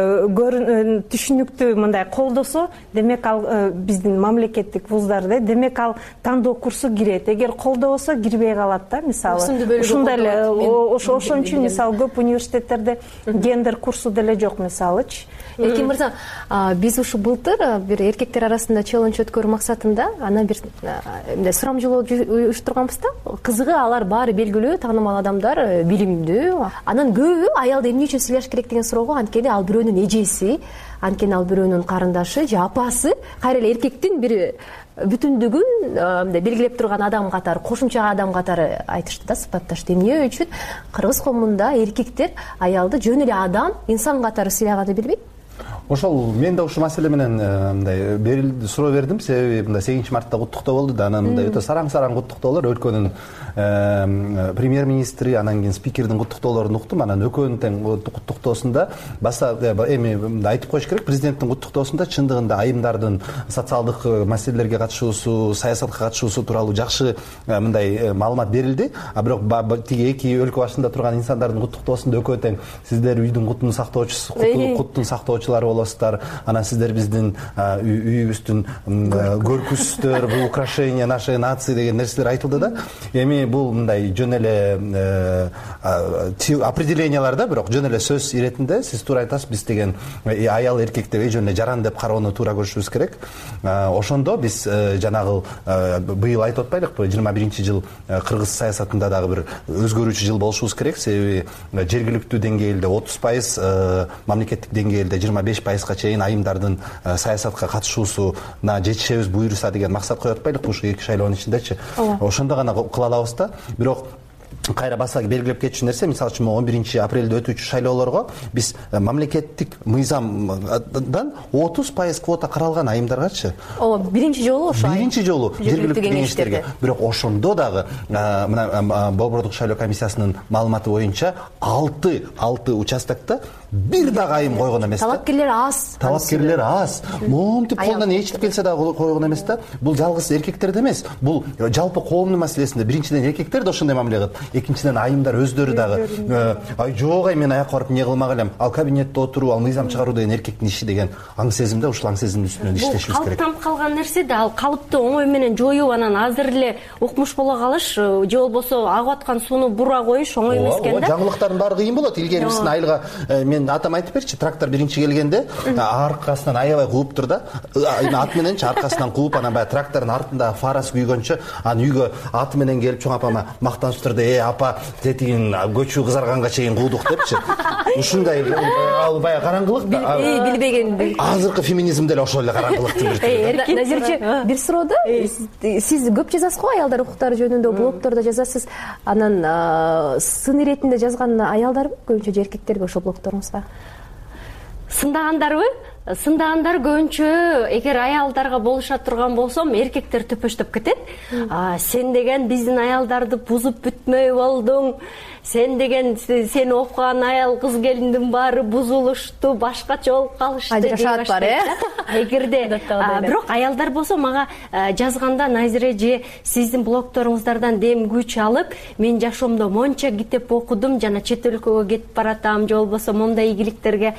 түшүнүктү мындай колдосо, демек ал биздин мамлекеттик вуздарда демек ал тандоо курсу кирет. Эгер колдобосо кирбей калат да. Мисалы ушундай эле ошон үчүн мисалы көп университеттерде гендер курсу деле жок мисалычы. Эркин мырза, биз ушу былтыр бир эркектер арасында челлендж өткөрүү максатында анан бир сурамжылоо уюштурганбыз да. Кызыгы алар баары белгилүү, таанымал адамдар, билимдүү. Анан көбү аялды эмне үчүн сыйлаш керек деген суроого, анткени ал бирөөнүн эжеси, анткени ал бирөөнүн карындашы же апасы, кайра эле эркектин бир бүтүндүгүн белгилеп турган адам катары, кошумча адам катары айтышты да, сыпатташты. Эмне үчүн кыргыз коомунда эркектер аялды жөн эле адам, инсан катары сыйлаганын билбейт? Ошол мен да ушул маселе менен мындай суроо бердим, себеби мындай 8 мартта куттуктоо болду да, анан мындай өтө сараң куттуктоолор, өлкөнүн премьер-министри, анан кийин спикердин куттуктоолорун уктум. Анан экөөнүн тең куттуктоосунда баса эми айтып коюш керек, президенттин куттуктоосунда чындыгында айымдардын социалдык маселелерге катышуусу, саясатка катышуусу тууралуу жакшы мындай маалымат берилди. А бирок тиги эки өлкө башында турган инсандардын куттуктоосунда экөө тең сиздер үйдүн кутун сактоочусу, куттун сактоочулары болосуздар, анан сиздер биздин үйүбүздүн көркүсүздөр, бул украшение нашей нации деген нерселер айтылды да. Эми бул мындай жөн эле определенияларда, бирок жөн эле сөз иретинде сиз туура айтасыз, биз деген аял эркекти жөн эле жаран деп кароону туура көрүшүбүз керек. Ошондо биз жанагы быйыл айтып атпайлыкпы, 21-жыл кыргыз саясатында дагы бир өзгөрүүчү жыл болушубуз керек, себеби жергиликтүү деңгээлде 30%, мамлекеттик деңгээлде 25%га чейин айымдардын саясатка катышуусуна жетишебиз буюрса деген максат коюп атпайлыкпы ушу 2 шайлоонун ичиндечи. Ошондо гана кыла алабыз да. Бирок кайра баса белгилеп кетчү нерсе, мисалы үчүн 11-апрелде өтүүчү шайлоолорго биз мамлекеттик мыйзамдан 30% квота каралган айымдаргачы. Биринчи жолу ошо. Биринчи жолу жергиликтүү кеңештерге. Бирок ошондо дагы мына Борбордук шайлоо комиссиясынын маалыматы боюнча 6 участокто бир дагы айым койгон эмес да. Талапкерлер аз. Момтип колунан ээрчитип келсе дагы койгон эмес да. Бул жалгыз эркектерде эмес. Бул жалпы коомдун маселесинде. Биринчиден эркектер да ошондой мамиле кылат. Экинчиден айымдар өздөрү дагы жок, мен аяк барып эмне кылмак элем. Ал кабинетте отуруу, ал мыйзам чыгаруу деген эркектин иши деген аң сезимде, ушул аң сезимдин үстүнөн иштешибиз керек. Калыптанып калган нерсе да, ал калыпты оңой менен жоюп, анан азыр эле укмуш боло калыш, же болбосо агып аткан сууну бура коюш оңой эмес экен да. Жаңылыктардын баары кыйын болот. Илгерисин айылга мен атам айтып берчи, трактор биринчи келгенде аркасынан аябай кууптур да. Ат мененчи аркасынан кууп, анан баягы трактордун артында фарасы күйгөнчө, анан үйгө аты менен келип чоң апама мактанычтырды. Апа, тетигин көчүү кызарганга чейин куудук депчи. Ушундай ал баягы караңгылык да. Билбеген. Азыркы феминизм деле ошол эле караңгылыктын бир. Назирчи, бир суроодо сиз көп жазасыз го аялдар укуктары жөнүндө, блогтордо жазасыз. Анан сын иретинде жазган аялдарбы көбүнчө же эркектерби ошол блогторуңузда? Сындагандарбы? Сындагандар көбүнчө эгер аялдарга болуша турган болсом, эркектер төпөштөп кетет. Сен деген биздин аялдарды бузуп бүтмөй болдуң. Сен деген сени окуган аял кыз келиндин баары бузулушту, башкача болуп калышты. Ажырашат бар, Эгерде бирок аялдар болсо мага жазганда, Назире же сиздин блогторуңуздардан дем күч алып, мен жашоомдо монча китеп окудум, жана чет өлкөгө кетип баратам, же болбосо мондай ийгиликтерге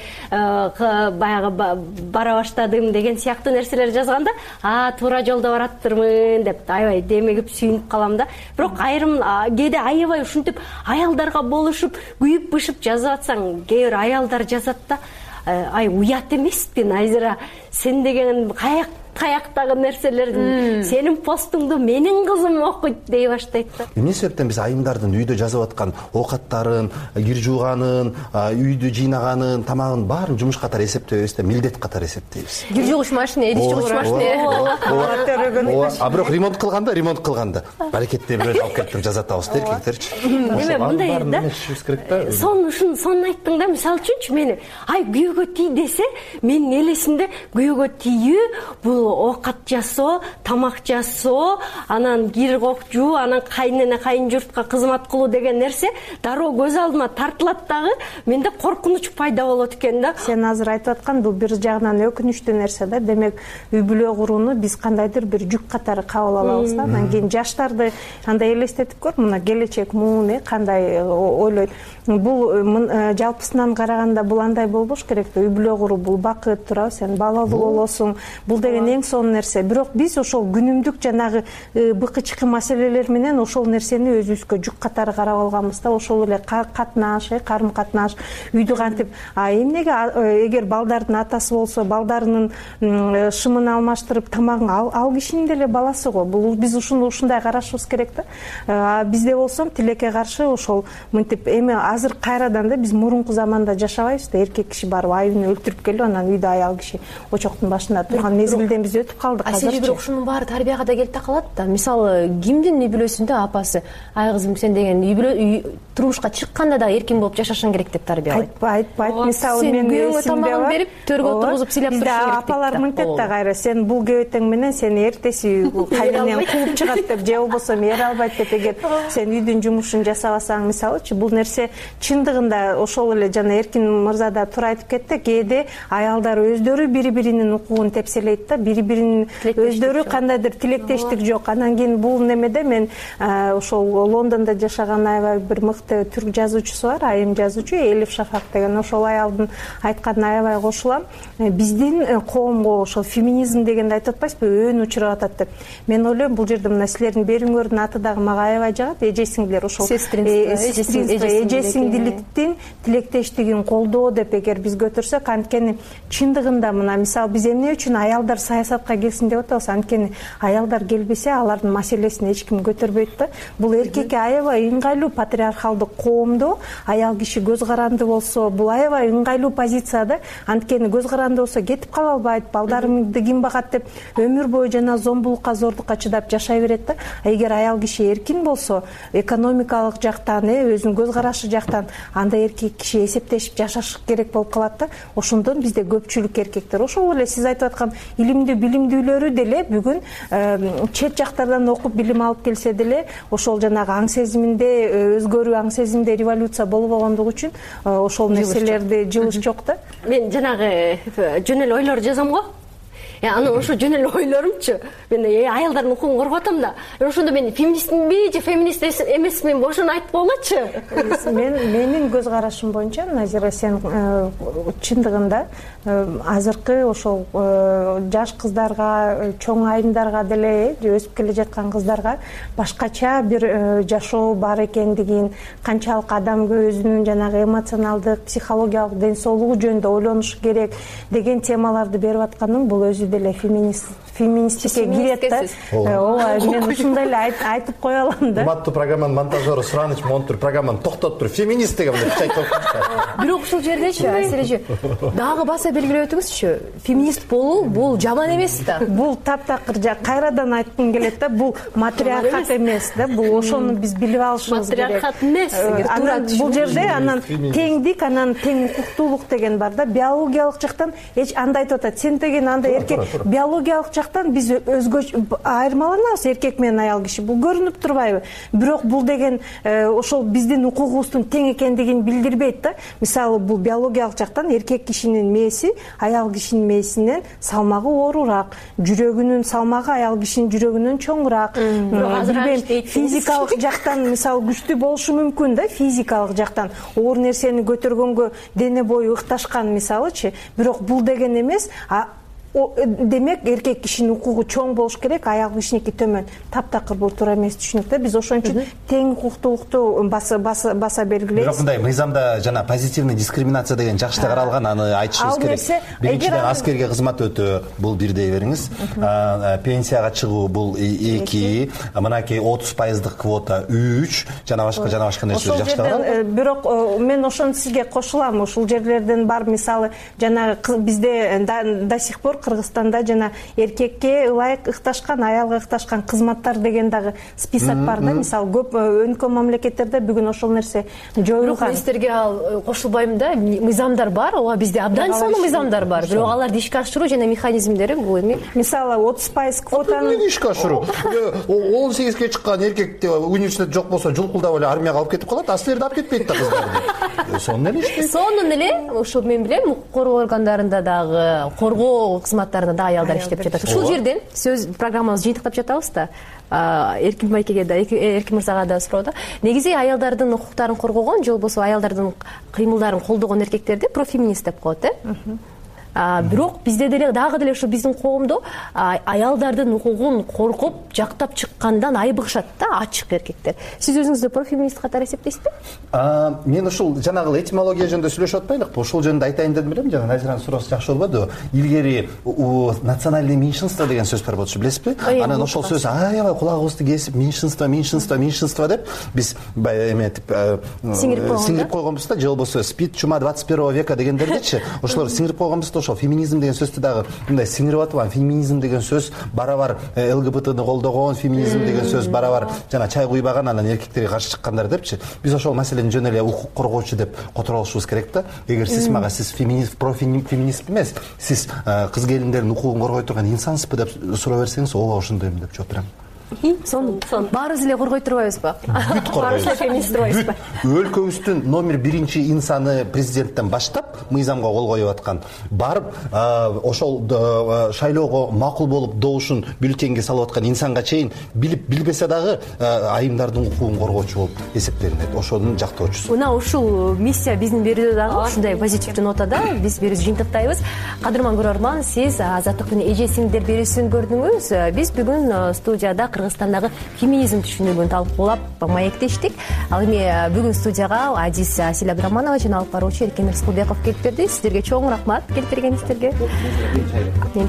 баягы бара баштадым деген сыяктуу нерселер жазганда, туура жолдо бараттырмын деп аябай демегип сүйүнүп калам да. Бирок айрым кээде аябай ушинтип аялдарга болушуп күйүп-бышып жазып атсаң, кээ бир аялдар жазат да, уят эмеспи Назира, сен деген каяктагы нерселердин сенин постуңду менин кызым окуйт дей баштайт да. Эмне себептен биз айымдардын үйдө жазып аткан оокаттарын, кир жууганын, үйдү жыйнаганын, тамагын баарын жумуш катары эсептебейбиз да, милдет катары эсептейбиз. Кир жугуш машина, идиш жугуш машина. А бирок ремонт кылганда баракетте бирөө алып келип жазат абыз эркектерчи. Эме мындай да. Сонун айттың да, мисалы үчүнчү мени күйөөгө тий десе, менин элесимде күйөөгө тийүү бул пайдалуу оокат жасоо, тамак жасоо, анан кир кок жуу, анан кайнене кайын журтка кызмат кылуу деген нерсе дароо көз алдыма тартылат дагы менде коркунуч пайда болот экен да. Сен азыр айтып аткан бул бир жагынан өкүнүчтүү нерсе да. Демек үй бүлө курууну биз кандайдыр бир жүк катары кабыл алабыз да. Анан кийин жаштарды андай элестетип көр, мына келечек муун кандай ойлойт. Бул жалпысынан караганда бул андай болбош керек да. Үй бүлө куруу бул бакыт, туурабы, сен балалуу болосуң. Бул деген эң сонун нерсе. Бирок биз ошол күнүмдүк жанагы быкычкы маселелер менен ошол нерсени өзүбүзгө жүк катары карап алганбыз да. Ошол эле катнаш, карым катнаш, үйдү кантип эмнеге эгер балдардын атасы болсо, балдарынын шымын алмаштырып тамагын ал кишинин деле баласы го. Бул биз ушундай карашыбыз керек да. Бизде болсо тилекке каршы ошол мынтип эми азыр кайрадан да биз мурунку заманда жашабайбыз да. Эркек киши барып айыбын өлтүрүп келип анан үйдө аял киши очоктун башында турган мезгилден биз өтүп калдык азыр. Бирок ушунун баары тарбияга да келип такалат да. Мисалы кимдин үй бүлөсүндө апасы ай кызым сен деген үй бүлө турмушка чыкканда да эркин болуп жашашың керек деп тарбиялайт. Айтпайт. Мисалы мен күйөөңө тамагын берип төргө отургузуп сыйлап турушуң керек. Апалар мынтет да кайра сен бул кебетең менен сени эртеси кайненең кууп чыгат деп же болбосо эре албайт деп эгер сен үйдүн жумушун жасабасаң мисалычы бул нерсе чындыгында ошол эле жана Эркин мырза да туура айтып кетти. Кээде аялдар өздөрү бири-биринин укугун тепселейт да, бири-биринин өздөрү кандайдыр тилектештик жок. Анан кийин бул немеде мен ошол Лондондо жашаган аябай бир мыкты түрк жазуучусу бар, айым жазуучу Элиф Шафак деген. Ошол аялдын айтканына аябай кошулам. Биздин коомго ошол феминизм дегенди айтып атпайсызбы, өөнү учурап атат деп. Мен ойлойм бул жерде мына силердин берүүңөрдүн аты дагы мага аябай жагат. Эжесиңдер ошол эжесиңдиликтин тилектештигин колдоо деп эгер биз көтөрсөк, анткени чындыгында мына мисалы биз эмне үчүн аялдар саясатка келсин деп атабыз? Анткени аялдар келбесе алардын маселесин эч ким көтөрбөйт да. Бул эркекке аябай ыңгайлуу патриархалдык коомдо аял киши көз каранды болсо, бул аябай ыңгайлуу позицияда. Анткени көз каранды болсо кетип кала албайт, балдарымды ким багат деп өмүр бою жана зомбулукка, зордукка чыдап жашай берет да. Эгер аял киши эркин болсо, экономикалык жактан, өзүнүн көз карашы жактан анда эркек киши эсептешип жашаш керек болуп калат да. Ошондон бизде көпчүлүк эркектер ошол эле сиз айтып аткан илимдүү билимдүүлөрү деле бүгүн чет жактардан окуп билим алып келсе деле ошол жанагы аң сезиминде өзгөрүү, аң сезимде революция болбогондугу үчүн ошол нерселерди жылыш жок да. Мен жанагы жөн эле ойлор жазам го. Анан ошо жөн эле ойлорумчу. Мен аялдардын укугун коргоп атам да. Ошондо мен феминистминби же феминист эмесминби ошону айтып койгочу. Менин көз карашым боюнча Назира, сен чындыгында азыркы ошол жаш кыздарга, чоң айымдарга деле, өсүп келе жаткан кыздарга башкача бир жашоо бар экендигин, канчалык адам өзүнүн жанагы эмоционалдык, психологиялык ден соолугу жөнүндө ойлонушу керек деген темаларды берип атканың бул өзү деле феминисттикке кирет да. Ооба, мен ушундай эле айтып кое алам да. Урматтуу программанын монтажеру Сураныч монтур программаны токтотуп туруп феминист деген бирок ушул жердечи Айсиреже дагы баса белгилеп өтүңүзчү. Феминист болуу бул жаман эмес да. Бул таптакыр кайрадан айткым келет да. Бул матриархат эмес да. Бул ошону биз билип алышыбыз керек. Матриархат эмес. Бул жерде анан теңдик, анан тең укуктуулук деген бар да. Биологиялык жактан эч андай айтып атат. Сен деген андай эркек биологиялык жактан биз өзгөчө айырмаланабыз, эркек менен аял киши. Бул көрүнүп турбайбы? Бирок бул деген ошол биздин укугубуздун тең экендигин билдирбейт да. Мисалы бул биологиялык жактан эркек кишинин мээси аял кишинин мээсинен салмагы оорураак, жүрөгүнүн салмагы аял кишинин жүрөгүнөн чоңураак. Физикалык жактан мисалы күчтүү болушу мүмкүн да, физикалык жактан оор нерсени көтөргөнгө дене бою ыкташкан мисалычы. Бирок бул деген эмес. Демек эркек кишинин укугу чоң болуш керек, аял кишиники төмөн. Таптакыр бул туура эмес түшүнүк да. Биз ошон үчүн тең укуктуулукту баса белгилейбиз. Бирок мындай мыйзамда жана позитивный дискриминация деген жакшы каралган, аны айтышыбыз керек. Биринчиден аскерге кызмат өтөө бул 1 дей бериңиз. Пенсияга чыгуу бул 2, мынакей 30% квота 3, жана башка нерселер жакшы каралган. Бирок мен ошону сизге кошулам. Ушул жерлерден бар мисалы жанагы бизде до сих пор Кыргызстанда жана эркекке ылайык ыкташкан, аялга ыкташкан кызматтар деген дагы список бар да. Мисалы көп өнкөө мамлекеттерде бүгүн ошол нерсе жоюлган. Бирок мен силерге ал кошулбайм да. Мыйзамдар бар, ооба бизде абдан сонун мыйзамдар бар. Бирок аларды ишке ашыруу жана механизмдери бул эми мисалы 30% квотаны ишке ашыруу. 18-ге чыккан эркекте университет жок болсо жулкулдап эле армияга алып кетип калат, а силерди алып кетпейт да кыздарды. Сонун эле иштейт. Сонун эле ушул мен билем, укук коргоо органдарында дагы, коргоо кызматтарында да аялдар иштеп жатат. Ушул жерден сөз программабызды жыйынтыктап жатабыз да. Эркин майкеге да, Эркин мырзага да суроо да. Негизи аялдардын укуктарын коргогон же болбосо аялдардын кыймылдарын колдогон эркектерди профеминист деп коет, бирок бизде деле дагы деле ушу биздин коомдо аялдардын укугун коргоп, жактап чыккандан айбыгышат да ачык эркектер. Сиз өзүңүздү профеминист катары эсептейсизби? Мен ушул жанагы этимология жөнүндө сүйлөшүп атпайлыкпы? Ушул жөнүндө айтайын дедим элем, жана Назиранын суроосу жакшы болбодубу? Илгери национальный меньшинство деген сөз бар болчу, билесизби? Анан ошол сөз аябай кулагыбызды кесип, меньшинство деп биз эметип сиңирип койгонбуз да, же болбосо спит чума 21 века дегендердичи, ошолор сиңирип койгонбуз да. Ошол феминизм деген сөздү дагы мындай сиңирип атып, феминизм деген сөз барабар ЛГБТны колдогон, феминизм деген сөз барабар жана чай куйбаган, анан эркектерге каршы чыккандар депчи. Биз ошол маселени жөн эле укук коргоочу деп которо алышыбыз керек да. Эгер сиз мага сиз профеминист эмес, сиз кыз келиндердин укугун коргой турган инсансызбы деп суроо берсеңиз, ооба ошондойм деп жооп берем. Сонун. Баарыбыз эле коргой турбайбызбы? Баарыбыз эле феминист турбайбызбы? Өлкөбүздүн номер 1 инсаны президенттен баштап мыйзамга кол коюп аткан, барып ошол шайлоого макул болуп добушун бюллетенге салып аткан инсанга чейин билип билбесе дагы айымдардын укугун коргоочу болуп эсептелинет. Ошонун жактоочусу. Мына ушул миссия биздин берүүдө дагы ушундай позитивдүү нотада биз берүүбүздү жыйынтыктайбыз. Кадырман көрөрман, сиз Азаттыктын эже сиңдер берүүсүн көрдүңүз. Биз бүгүн студияда Кыргызстандагы феминизм түшүнүгүн талкуулап маектештик. Ал эми бүгүн студияга Азиз Асил Абдраманова жана алып баруучу Эркин Рыскылбеков келип берди. Сиздерге чоң рахмат келип бергениңиздерге.